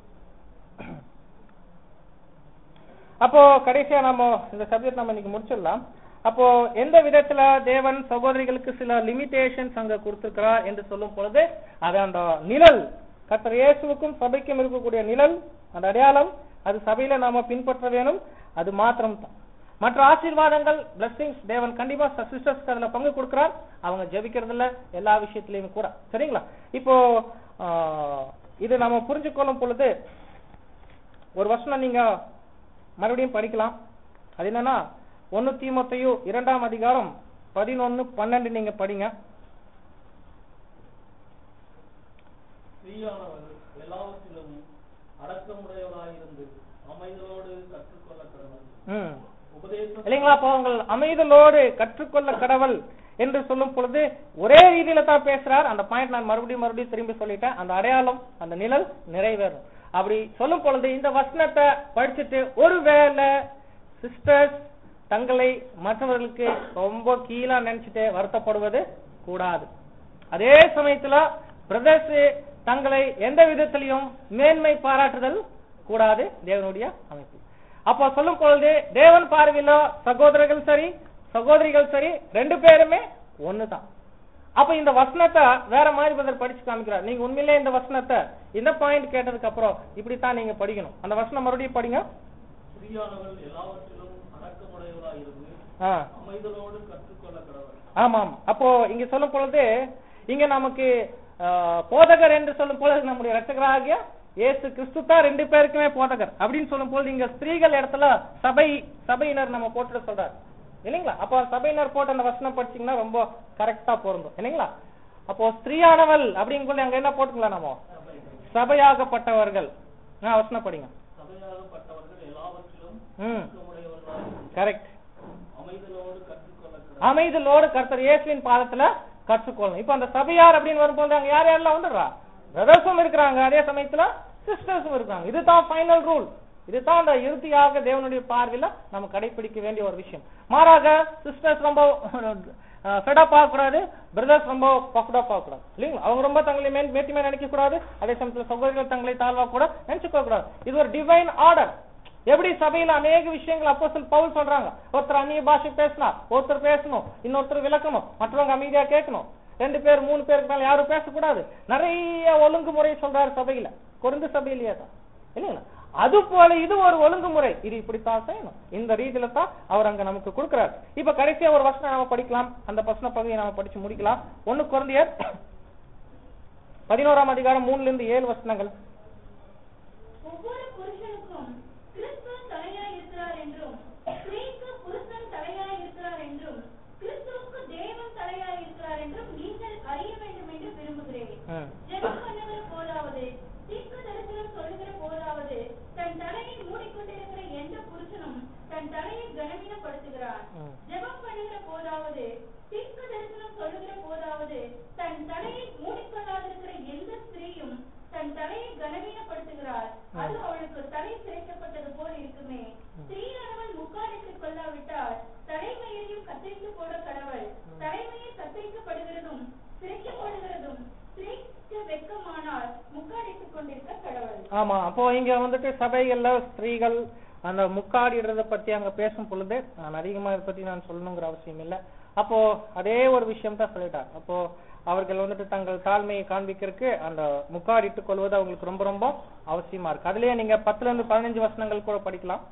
அப்போ கடைசியா நம்ம இந்த சப்ஜெக்ட் நம்ம இன்னைக்கு முடிச்சிடலாம். அப்போ எந்த விதத்துல தேவன் சகோதரிகளுக்கு சில லிமிடேஷன்ஸ் அங்க கொடுத்திருக்கிறார் என்று சொல்லும் பொழுது, அது அந்த நிழல், கர்த்தர் இயேசுவுக்கும் சபைக்கும் இருக்கக்கூடிய நிழல், அந்த அடையாளம், அது சபையில நாம பின்பற்ற வேணும். அது மாத்திரம் தான். மற்ற ஆசீர்வாதங்கள், பிளஸிங்ஸ் தேவன் கண்டிப்பா சிஸ்டர்ஸ்க்கு அதுல பங்கு கொடுக்கிறார். அவங்க ஜெபிக்கிறது இல்ல எல்லா விஷயத்திலையும் கூட. சரிங்களா? இப்போ இது நம்ம புரிஞ்சு கொள்ளும் பொழுது ஒரு வசனம் நீங்க மறுபடியும் படிக்கலாம். அது என்னன்னா 1 தீமோத்தேயு 2ஆம் அதிகாரம் 11-12 நீங்க படிங்க. ஸ்ரீயானவர் எல்லாவற்றிலும் அடக்கமுடையவராயிருந்து அமைதலோடு கற்றுக்கொள்ள கடவுள். இல்லைங்களா? அப்போ உங்கள் அமைதலோடு கற்றுக்கொள்ள கடவுள் என்று சொல்லும் பொழுது ஒரே ரீதியில தான் பேசுறார். அந்த பாயிண்ட் நான் மறுபடியும் திரும்பி சொல்லிட்டேன். அந்த அடையாளம், அந்த நிழல் நிறைவேறும். அப்படி சொல்லும் பொழுது இந்த வசனத்தை படிச்சுட்டு ஒருவேளை சிஸ்டர்ஸ் தங்களை மற்றவர்களுக்கு ரொம்ப கீழா நினைச்சிட்டு வருத்தப்படுவது கூடாது. அதே சமயத்துல பிரதர்ஸ் தங்களை எந்த விதத்திலையும் மேன்மை பாராட்டுதல் கூடாது தேவனுடைய அமைப்பு. அப்போ சொல்லும் பொழுது தேவன் பார்வையில சகோதரர்கள் சரி சகோதரிகள் சரி 2 பேருமே ஒண்ணுதான். அப்ப இந்த வசனத்தை வேற மாதிரி பிரதர் படிச்சு காமிக்கிறார். நீங்க உண்மையிலே இந்த வசனத்தை இந்த பாயிண்ட் கேட்டதுக்கு அப்புறம் இப்படித்தான் நீங்க படிக்கணும். அந்த வசனம் மறுபடியும் படிங்க. ஆமாம். அப்போ இங்க சொல்லும் பொழுது இங்க நமக்கு போதகர் என்று சொல்லும் பொழுது நம்முடைய இரட்சகராகிய இயேசு கிறிஸ்து தான் 2 பேருக்குமே போதகர் அப்படின்னு சொல்லும் பொழுது இங்க ஸ்திரீகள் இடத்துல சபையினர் நம்ம போட்டு சொல்றாரு இல்லைங்களா? அப்போ சபையினர் போட்டு அந்த வசனம் படிச்சீங்கன்னா ரொம்ப கரெக்டா பொருந்தும் இல்லைங்களா? அப்போ ஸ்திரீயானவள் அப்படின்னு சொல்லி அங்க என்ன போட்டுக்கலாம்? நம்ம சபையாகப்பட்டவர்கள். வசனம் படிங்க. கரெக்ட். அமைதலோடு கர்த்தர் இயேசுவின் பாதத்துல கற்றுக்கொள்ளணும். இப்ப அந்த சபையார் அப்படின்னு வரும்போது அங்க யார் யாரெல்லாம் வந்துடுறா? பிரதர்ஸும் இருக்கிறாங்க, அதே சமயத்துல சிஸ்டர்ஸும் இருக்காங்க. இதுதான் ஃபைனல் ரூல். இதுதான் அந்த இறுதியாக தேவனுடைய பார்வையில நம்ம கடைபிடிக்க வேண்டிய ஒரு விஷயம். மாறாக சிஸ்டர்ஸ் ரொம்ப ஃபெடப் ஆகக்கூடாது, பிரதர்ஸ் ரொம்ப பஃப்டப் ஆகக்கூடாது இல்லைங்களா? அவங்க ரொம்ப தங்களை மேட்டிமே நினைக்க கூடாது, அதே சமயத்துல சகோதரர்கள் தங்களை தாழ்வா கூட நினைச்சுக்க கூடாது. இது ஒரு டிவைன் ஆர்டர். எப்படி சபையில அநேக விஷயங்கள் அப்போஸ்தலர் பவுல் சொல்றாங்க. ஒருத்தர் அந்நிய பாஷை பேசினா ஒருத்தர் பேசணும், இன்னொருத்தர் விளக்கணும், மற்றவங்க அமைதியா கேட்கணும், 2 பேர் 3 பேருக்கு மேல யாரும் பேசக்கூடாது. நிறைய ஒழுங்குமுறை சொல்றாரு சபையில, கொரிந்து சபையிலேயே தான் இல்லைங்களா? அது போல இது ஒரு ஒழுங்குமுறை. இது இப்படித்தான் செய்யணும். இந்த ரீதியில தான் அவர் அங்க நமக்கு கொடுக்கிறார். இப்ப கடைசியா ஒரு வசனம் நாம படிக்கலாம். அந்த வசன பகுதியை நாம படிச்சு முடிக்கலாம். 1 கொரிந்தியர் 11ஆம் அதிகாரம் 3-7 வசனங்கள். ஒவ்வொரு புருஷனுக்கும் கிறிஸ்து தலையாய் இருக்கிறார் என்றும், ஸ்திரீக்கு புருஷன் தலையாய் இருக்கிறார் என்றும், கிறிஸ்துவுக்கு தேவன் தலையாய் இருக்கிறார் என்றும் நீங்கள் அறிய வேண்டும் என்று விரும்புகிறேன். ஜெபம் பண்ணுகிற போதாவது, தீர்க்க தரிசனம் சொல்லுகிற போதாவது, தன் தலையை மூடிக்கொண்டிருக்கிற எந்த புருஷனும் தன் தலையை கனவீனப்படுத்துகிறான். ஜெபம் பண்ணுகிற போதாவது, தீர்க்க தரிசனம் சொல்லுகிற போதாவது, தன் தலையை மூடிக்கொள்ளாதிருக்கிற எந்த ஸ்திரீயும் தன் தலையை கனவீனப்படுத்துகிறார். அது அவளுக்கு தலை சிரைக்கப்பட்டது போல் இருக்குமே. ஸ்திரீயானவள் முக்காடிட்டுக் கொள்ளாவிட்டால் தலைமையையும் கத்திரித்து போட கடவுள். தலைமையை கத்திரிக்கப்படுகிறதும் சிரைக்கப்படுகிறதும் ஸ்திரீக்கு வெட்கமானால் முக்காடிட்டுக் கொண்டிருக்க கடவுள். ஆமா. அப்போ இங்க வந்துட்டு சபைகள்ல ஸ்திரீகள் அந்த முக்காடிடுறத பத்தி அங்க பேசும் பொழுது நான் அதிகமா இதை பத்தி நான் சொல்லணுங்கிற அவசியம் இல்லை. அப்போ அதே ஒரு விஷயம் தான் சொல்லிட்டார். அப்போ அவர்கள் வந்துட்டு தங்கள் தாழ்மையை காண்பிக்கிறதுக்கு அந்த முக்காடிட்டுக் கொள்வது அவங்களுக்கு ரொம்ப ரொம்ப அவசியமா இருக்கு. அதுலயே நீங்க 10-15 வசனங்கள் கூட படிக்கலாம்.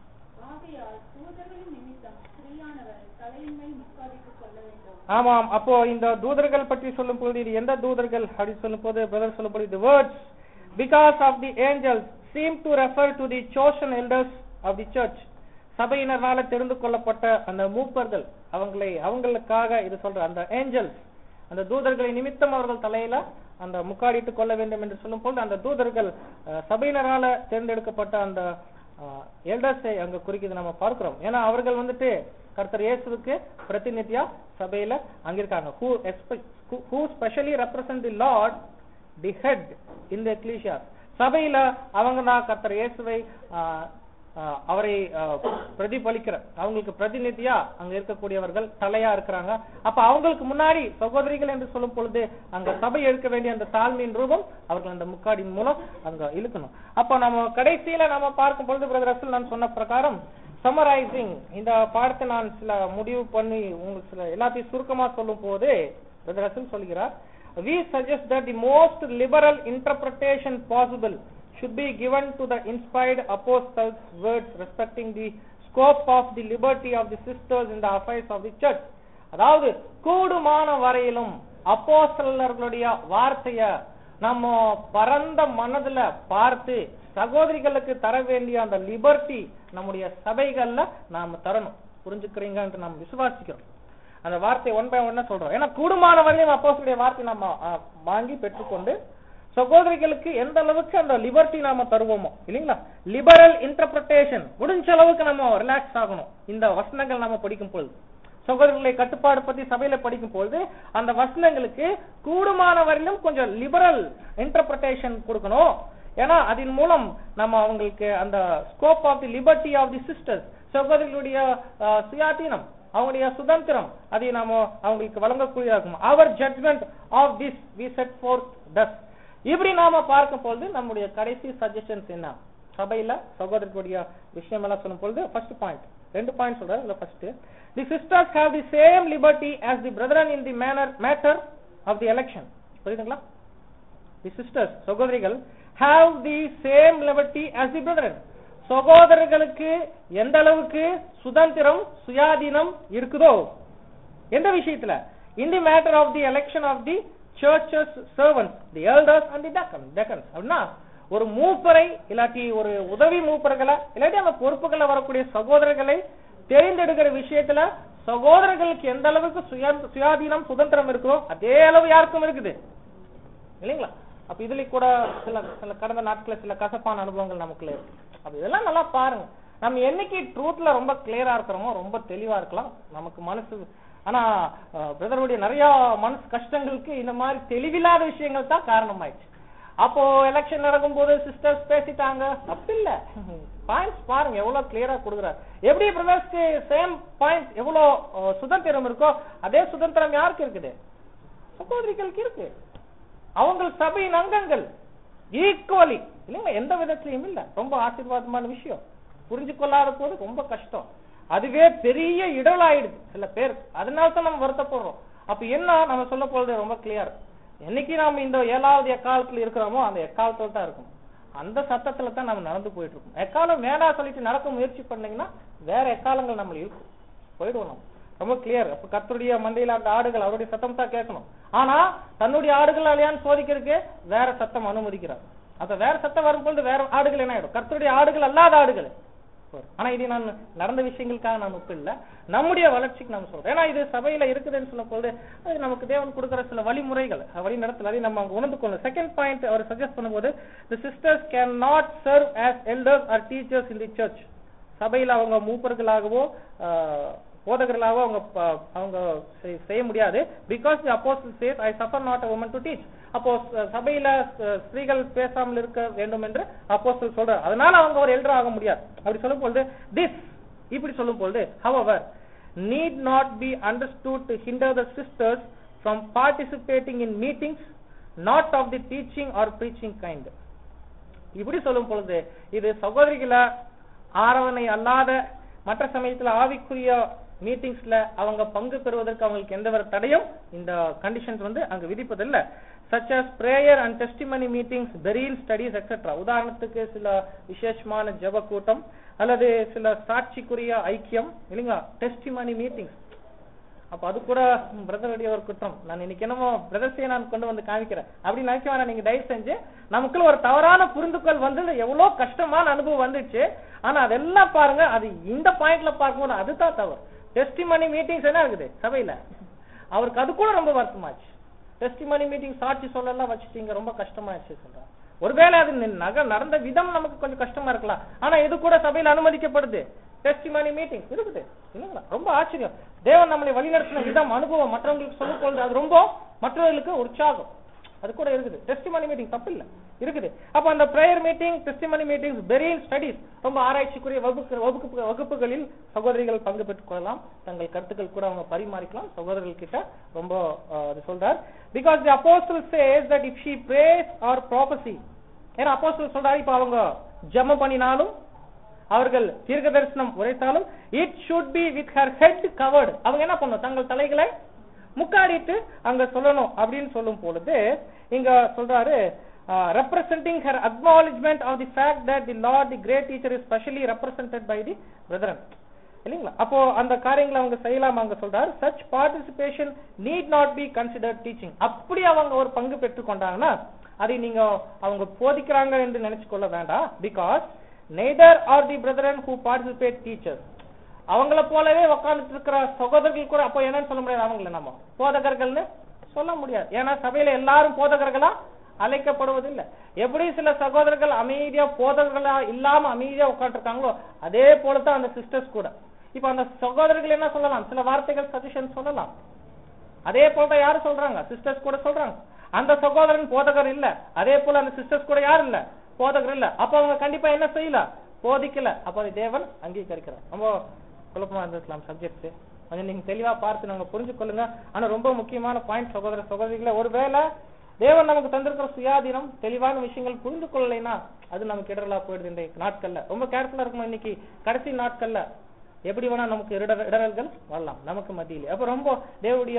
ஆமாம். அப்போ இந்த தூதர்கள் பற்றி சொல்லும் போது இது எந்த தூதர்கள் அப்படின்னு சொல்லும் போது பிரதர் சொல்லும் போது the words because of the angels seem to refer to the chosen elders of the church. சபையினரால தெரிந்து கொள்ளப்பட்ட அந்த மூப்பர்கள், அவங்களுக்காக இது சொல்ற அந்த ஏஞ்சல்ஸ், அந்த தூதர்களை நிமித்தம் அவர்கள் தலையில அந்த முக்காடிட்டுக் கொள்ள வேண்டும் என்று சொல்லும் போது அந்த தூதர்கள் சபையினரால தேர்ந்தெடுக்கப்பட்ட அந்த எல்டர்ஸை அங்க குறிக்கிறது நம்ம பார்க்கிறோம். ஏன்னா அவர்கள் வந்துட்டு கர்த்தர் இயேசுவுக்கு பிரதிநிதியா சபையில அங்கிருக்காங்க. who specially represent the Lord, the head in the ecclesia. சபையில அவங்க தான் கர்த்தர் இயேசுவை அவரை பிரதிபலிக்கிற அவங்களுக்கு பிரதிநிதியா அங்க இருக்கக்கூடியவர்கள் தலையா இருக்கிறாங்க. அப்ப அவங்களுக்கு முன்னாடி சகோதரிகள் என்று சொல்லும் பொழுது அங்க சபை எடுக்க வேண்டிய அந்த தாழ்மையின் ரூபம் அவர்கள் அந்த முக்காடின் மூலம் அங்க இழுக்கணும். அப்ப நம்ம கடைசியில நம்ம பார்க்கும் பொழுது பிரதர் ரசல் நான் சொன்ன பிரகாரம் சம்மரைசிங் இந்த பாடத்தை நான் சில முடிவு பண்ணி உங்களுக்கு சில எல்லாத்தையும் சுருக்கமா சொல்லும் போது பிரதர் ரசல் சொல்கிறார், we suggest that the most liberal interpretation possible should be given to the inspired apostles' words respecting the scope of the liberty of the sisters in the affairs of the church. அதாவது கூடுமான வரையிலும் அப்போஸ்தலர்களுடைய வார்த்தைய நம்ம பரந்த மனதுல பார்த்து சகோதரிகளுக்கு தர வேண்டிய அந்த லிபர்ட்டி நம்முடைய சபைகள்ல நாம தரணும். புரிஞ்சுக்கிறீங்கன்னு நாம் விசுவாசிக்கிறோம். அந்த வார்த்தை ஒன் பை ஒன்னா சொல்றோம். ஏன்னா கூடுமான வரையிலும் அப்போஸ்தலருடைய வார்த்தை நம்ம வாங்கி பெற்றுக்கொண்டு சகோதரிகளுக்கு எந்த அளவுக்கு அந்த லிபர்ட்டி நாம தருவோமோ இல்லைங்களா, லிபரல் இன்டர்பிரேஷன் முடிஞ்ச அளவுக்கு நம்ம ரிலாக்ஸ் ஆகணும். இந்த வசனங்கள் நாம படிக்கும் பொழுது சகோதரர்களை கட்டுப்பாடு பத்தி சபையில படிக்கும் பொழுது அந்த வசனங்களுக்கு கூடுமான வரையிலும் கொஞ்சம் லிபரல் இன்டர்பிரேஷன் கொடுக்கணும். ஏன்னா அதன் மூலம் நம்ம அவங்களுக்கு அந்த scope of the liberty of the sisters சகோதரிகளுடைய சுயாதீனம் அவங்களுடைய சுதந்திரம் அதை நாம அவங்களுக்கு வழங்கக்கூடியதாகும். அவர் judgement of this we set forth thus. இப்படி நாம பார்க்கும் பொழுது நம்முடைய கடைசி சஜஷன்ஸ் என்ன சபையில சகோதரர்களுடைய விஷயம் எல்லாம் சொல்லும் பொழுது ஃபர்ஸ்ட் பாயிண்ட் 2 பாயிண்ட் சொல்றேன். First, the sisters have the same liberty as the brethren in the matter of the election. புரியுதுங்களா? தி சிஸ்டர்ஸ் சகோதரிகள் have the same liberty as the brethren. சகோதரர்களுக்கு எந்த அளவுக்கு சுதந்திரம் சுயாதீனம் இருக்குதோ எந்த விஷயத்துல, in the matter of the election of the church's servants, the elders and the deacons. அப்படின்னா ஒரு மூப்பரை இல்லாட்டி ஒரு உதவி மூப்பர்களை இல்லாட்டி அந்த பொறுப்புகளை வரக்கூடிய சகோதரர்களை தேர்ந்தெடுக்கிற விஷயத்துல சகோதரர்களுக்கு எந்த அளவுக்கு சுயாதீனம் சுதந்திரம் இருக்கோ அதே அளவு யாருக்கும் இருக்குது இல்லைங்களா? அப்ப இதுல கூட சில கடந்த நாட்கள சில கசப்பான அனுபவங்கள் நமக்குள்ள இருக்கு. அப்ப இதெல்லாம் நல்லா பாருங்க. நம்ம என்னைக்கு ட்ரூத்ல ரொம்ப கிளியரா இருக்கிறோமோ ரொம்ப தெளிவா இருக்கலாம் நமக்கு மனசு. ஆனா பிரதருடைய நிறைய மனசு கஷ்டங்களுக்கு இந்த மாதிரி தெளிவில்லாத விஷயங்கள் தான் காரணமாயிடுச்சு. அப்போ எலெக்ஷன் நடக்கும்போது சிஸ்டர்ஸ் பேசிட்டாங்க அப்படி இல்ல, பாயிண்ட்ஸ் பாருங்க எவ்வளவு கிளியரா கொடுக்குறாரு. எப்படி பிரதர்ஸ்க்கு சேம் பாயிண்ட் எவ்வளவு சுதந்திரம் இருக்கோ அதே சுதந்திரம் யாருக்கு இருக்குது? சகோதரிகளுக்கு இருக்கு. அவங்க சபையின் அங்கங்கள் ஈக்குவலி இல்லைங்க, எந்த விதத்திலையும் இல்ல. ரொம்ப ஆசீர்வாதமான விஷயம். புரிஞ்சு கொள்ளாத போது ரொம்ப கஷ்டம். அதுவே பெரிய இடல் ஆயிடுது சில பேர். அதனால தான் நம்ம வருத்தப்படுறோம். அப்ப என்ன நம்ம சொல்ல போறது ரொம்ப கிளியர். என்னைக்கு நாம இந்த 7வது எக்காலத்துல இருக்கிறோமோ அந்த எக்காலத்துல தான் இருக்கும். அந்த சத்தத்துல தான் நம்ம நடந்து போயிட்டு இருக்கோம். எக்காலம் வேணா சொல்லிட்டு நடக்க முயற்சி பண்ணீங்கன்னா வேற எக்காலங்கள் நம்ம இருக்கும் போயிடுவோம். நம்ம ரொம்ப கிளியர். அப்ப கர்த்தருடைய மந்தையில அந்த ஆடுகள் அவருடைய சத்தம் தான் கேட்கணும். ஆனா தன்னுடைய ஆடுகள் அலையான்னு சோதிக்கிறதுக்கு வேற சத்தம் அனுமதிக்கிறார். அப்ப வேற சத்தம் வரும்பொழுது வேற ஆடுகள் என்ன ஆயிடும்? கர்த்தருடைய ஆடுகள் அல்லாத ஆடுகள். ஆனா இது நான் நடந்த விஷயங்களுக்காக நான் ஒப்பில்ல, நம்முடைய வளர்ச்சிக்கு நம்ம சொல்றோம். ஏன்னா இது சபையில இருக்குதுன்னு சொல்லும் போது அது நமக்கு தேவன் கொடுக்கிற சில வழிமுறைகள் வழி நடத்தல அதை நம்ம உணர்ந்து கொள்ளணும். செகண்ட் பாயிண்ட் அவர் சஜஸ்ட் பண்ணும்போது, the sisters cannot serve as elders or teachers in the church. சபையில அவங்க மூப்பர்களாகவோ போதகர்களாகவோ அவங்க செய்ய முடியாது. because the apostle says I suffer not a woman to teach. அப்போ சபையில ஸ்திரீகள் பேசாமல் இருக்க வேண்டும் என்று அப்போஸ்தலர் சொல்றார். அதனால அவங்க ஒரு எல்டர் ஆக முடியாது. அப்படி சொல்லும் பொழுது திஸ் இப்படி சொல்லும் பொழுது however need not be understood to hinder the sisters from participating in meetings not of the teaching or preaching kind. இப்படி சொல்லும் பொழுது இது சகோதரிகளை ஆராதனை அல்லாத மற்ற சமயத்துல ஆவிக்குரிய மீட்டிங்ஸ்ல அவங்க பங்கு பெறுவதற்கு அவங்களுக்கு எந்த ஒரு தடையும் இந்த கண்டிஷன்ஸ் அங்க விதிப்பதில்லை. such as prayer and testimony meetings, burial studies etc. உதாரணத்துக்கு சில விசேஷமான ஜெப கூட்டம் அல்லது சில சாட்சிக்குரிய ஐக்கியம் இல்லைங்களா, டெஸ்டிமனி மீட்டிங்ஸ். அப்ப அது கூட பிரதருடைய ஒரு குற்றம். நான் இன்னைக்கு என்னமோ பிரதர்ஸையே நான் கொண்டு வந்து காமிக்கிறேன் அப்படி நினைக்க வேணாம். நீங்க தயவு செஞ்சு நமக்குள்ள ஒரு தவறான புரிந்துகொள் எவ்வளவு கஷ்டமான அனுபவம் வந்துச்சு. ஆனா அதெல்லாம் பாருங்க, அது இந்த பாயிண்ட்ல பார்க்கும்போது அதுதான் தவறு. டெஸ்டிமனி மீட்டிங்ஸ் என்ன இருக்குது சபையில, அவருக்கு அது கூட ரொம்ப வருத்தமாச்சு. டெஸ்டிமனி மீட்டிங் சாட்சி சொல்லலாம் வச்சுட்டீங்க, ரொம்ப கஷ்டமாயிடுச்சு சொல்றாங்க. ஒருவேளை அது நடந்த விதம் நமக்கு கொஞ்சம் கஷ்டமா இருக்கலாம். ஆனா இது கூட சபையில அனுமதிக்கப்படுது. டெஸ்டிமனி மீட்டிங் இருக்குது இல்லைங்களா, ரொம்ப ஆச்சரியம். தேவன் நம்மளை வழிநடத்தின விதம் அனுபவம் மற்றவங்களுக்கு சொல்லும் பொழுது அது ரொம்ப மற்றவர்களுக்கு உற்சாகம். அது கூட இருக்குது. டெஸ்டிமனி மீட்டிங் தப்பு இல்ல, இருக்குது. அப்ப அந்த prayer meeting, testimony meetings, Berean studies, ரொம்ப ஆராய்ச்சிக்குரிய வகுப்புகளில் சகோதரிகள் பங்கு பெற்றுக் கொள்ளலாம். தங்கள் கருத்துக்கள் கூட அவங்க பரிமாறிக்கலாம் சகோதரர்கள் கிட்ட. ரொம்ப அது சொல்றார். Because the apostle says that if she prays or prophecy, ஏன்னா அப்போஸ்தலர் சொல்றாரு, இப்ப அவங்க ஜெபம் பண்ணினாலும் அவர்கள் தீர்க்க தரிசனம் உரைத்தாலும் it should be with her head covered. அவங்க என்ன பண்ணணும், தங்கள் தலைகளை முக்காடிட்டு அங்க சொல்லணும் அப்படின்னு சொல்லும் பொழுது இங்க சொல்றாரு, representing her acknowledgement of the fact that the Lord the great teacher is specially represented by the brethren. இல்லீங்களா? அப்போ அந்த காரியங்களை அவங்க செய்யலாம். அங்க சொல்றாரு, such participation need not be considered teaching. அப்படி அவங்க ஒரு பங்கு பெற்றுக் கொண்டாங்கன்னா அதை நீங்க அவங்க போதிக்கிறாங்க என்று நினைச்சு கொள்ள வேண்டாம். because neither are the brethren who participate teachers. அவங்கள போலவே உட்கார்ந்துட்டு இருக்கிற சகோதரர்கள் கூட அப்போ என்னன்னு சொல்ல முடியாது, அவங்கள நம்ம போதகர்கள்னு சொல்ல முடியாது. ஏன்னா சபையில எல்லாரும் போதகர்களா அழைக்கப்படுவதில்லை. எப்படி சில சகோதரர்கள் அமைதியா போதகர்களா இல்லாம அமைதியா உட்கார்ந்து இருக்காங்களோ அதே போலதான் அந்த சிஸ்டர்ஸ் கூட. இப்ப அந்த சகோதரர்கள் என்ன சொல்லலாம், சில வார்த்தைகள் சஜஷன் சொல்லலாம். அதே போலதான் யாரு சொல்றாங்க, சிஸ்டர்ஸ் கூட சொல்றாங்க. அந்த சகோதரன் போதகர் இல்ல, அதே போல அந்த சிஸ்டர்ஸ் கூட யாரு இல்ல, போதகர் இல்ல. அப்ப அவங்க கண்டிப்பா என்ன செய்யல, போதிக்கல. அப்ப அதை தேவன் அங்கீகரிக்கிறார். ரொம்ப குழப்பமா இருந்திருக்கலாம் சப்ஜெக்ட், கொஞ்சம் நீங்க தெளிவா பார்த்து நாங்க புரிஞ்சு கொள்ளுங்க. ஆனா ரொம்ப முக்கியமான பாயிண்ட் சகோதர சகோதரிகளை, ஒருவேளை தேவன் நமக்கு தந்திருக்கிற சுயாதீனம் தெளிவான விஷயங்கள் புரிந்து கொள்ளலைன்னா அது நமக்கு இடரலா போயிடுது. இந்த நாட்கள்ல ரொம்ப கேர்ஃபுல்லா இருக்கணும். இன்னைக்கு கடைசி நாட்கள்ல எப்படி வேணா நமக்கு இடரல்கள் வரலாம் நமக்கு மத்தியிலே. அப்ப ரொம்ப தேவனுடைய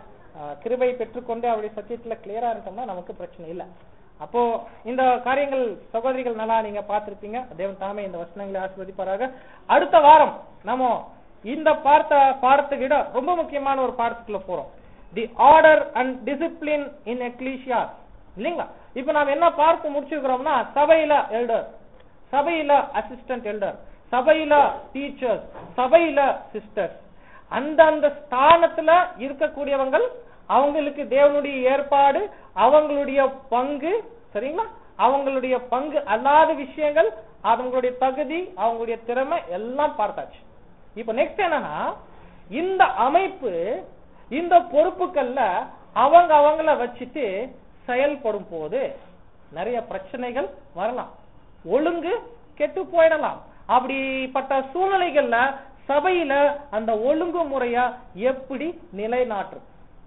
கிருபை பெற்றுக்கொண்டு அவருடைய சத்தியத்துல கிளியரா இருக்கோம்னா நமக்கு பிரச்சனை இல்லை. அப்போ இந்த காரியங்கள் சகோதரிகள் நல்லா நீங்க பார்த்திருப்பீங்க. தேவன் தாமே இந்த வசனங்களை ஆசீர்வதிப்பாராக. அடுத்த வாரம் நம்ம இந்த பாடத்தை விட ரொம்ப முக்கியமான ஒரு பாடத்துக்குள்ள போறோம், the order and discipline in ecclesia. இல்லைங்களா? இப்ப நாம என்ன பார்த்து முடிச்சிருக்கிறோம்னா, சபையில எல்டர், சபையில அசிஸ்டன்ட் எல்டர், சபையில டீச்சர்ஸ், சபையில சிஸ்டர்ஸ், அந்த ஸ்தானத்துல இருக்கக்கூடியவங்க, அவங்களுக்கு தேவனுடைய ஏற்பாடு, அவங்களுடைய பங்கு, சரிங்களா? அவங்களுடைய பங்கு அல்லாத விஷயங்கள், அவங்களுடைய தகுதி, அவங்களுடைய திறமை எல்லாம் பார்த்தாச்சு. இப்ப நெக்ஸ்ட் என்னன்னா, இந்த அமைப்பு இந்த பொறுப்புகள்ல அவங்கள வச்சுட்டு செயல்படும் போது நிறைய பிரச்சனைகள் வரலாம், ஒழுங்கு கெட்டு போயிடலாம். அப்படிப்பட்ட சூழ்நிலைகள்ல சபையில அந்த ஒழுங்கு முறையா எப்படி நிலைநாட்டு?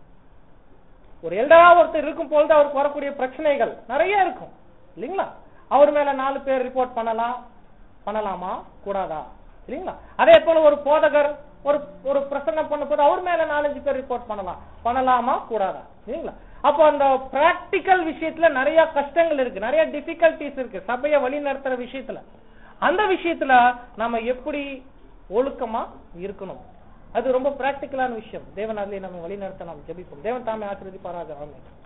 ஒரு எல்டரா ஒருத்தர் இருக்கும் பொழுது அவருக்கு வரக்கூடிய பிரச்சனைகள் நிறைய இருக்கும் இல்லைங்களா? அவர் மேல 4 பேர் ரிப்போர்ட் பண்ணலாமா கூடாதா? இல்லைங்களா? அதே போல ஒரு போதகர் ஒரு பிரசங்கம் பண்ண போது அவர் மேல 4-5 பேர் ரிப்போர்ட் பண்ணலாமா கூடாதா? இல்லைங்களா? அப்போ அந்த பிராக்டிக்கல் விஷயத்துல நிறைய கஷ்டங்கள் இருக்கு, நிறைய டிஃபிகல்டிஸ் இருக்கு சபையை வழி நடத்துற விஷயத்துல. அந்த விஷயத்துல நம்ம எப்படி ஒழுக்கமா இருக்கணும், அது ரொம்ப பிராக்டிக்கலான விஷயம். தேவன் அதிலே நம்ம வழி நடத்த நாம் ஜெபிப்போம். தேவன் தாமே ஆசீர்வதிப்பாராக. ஆமென்.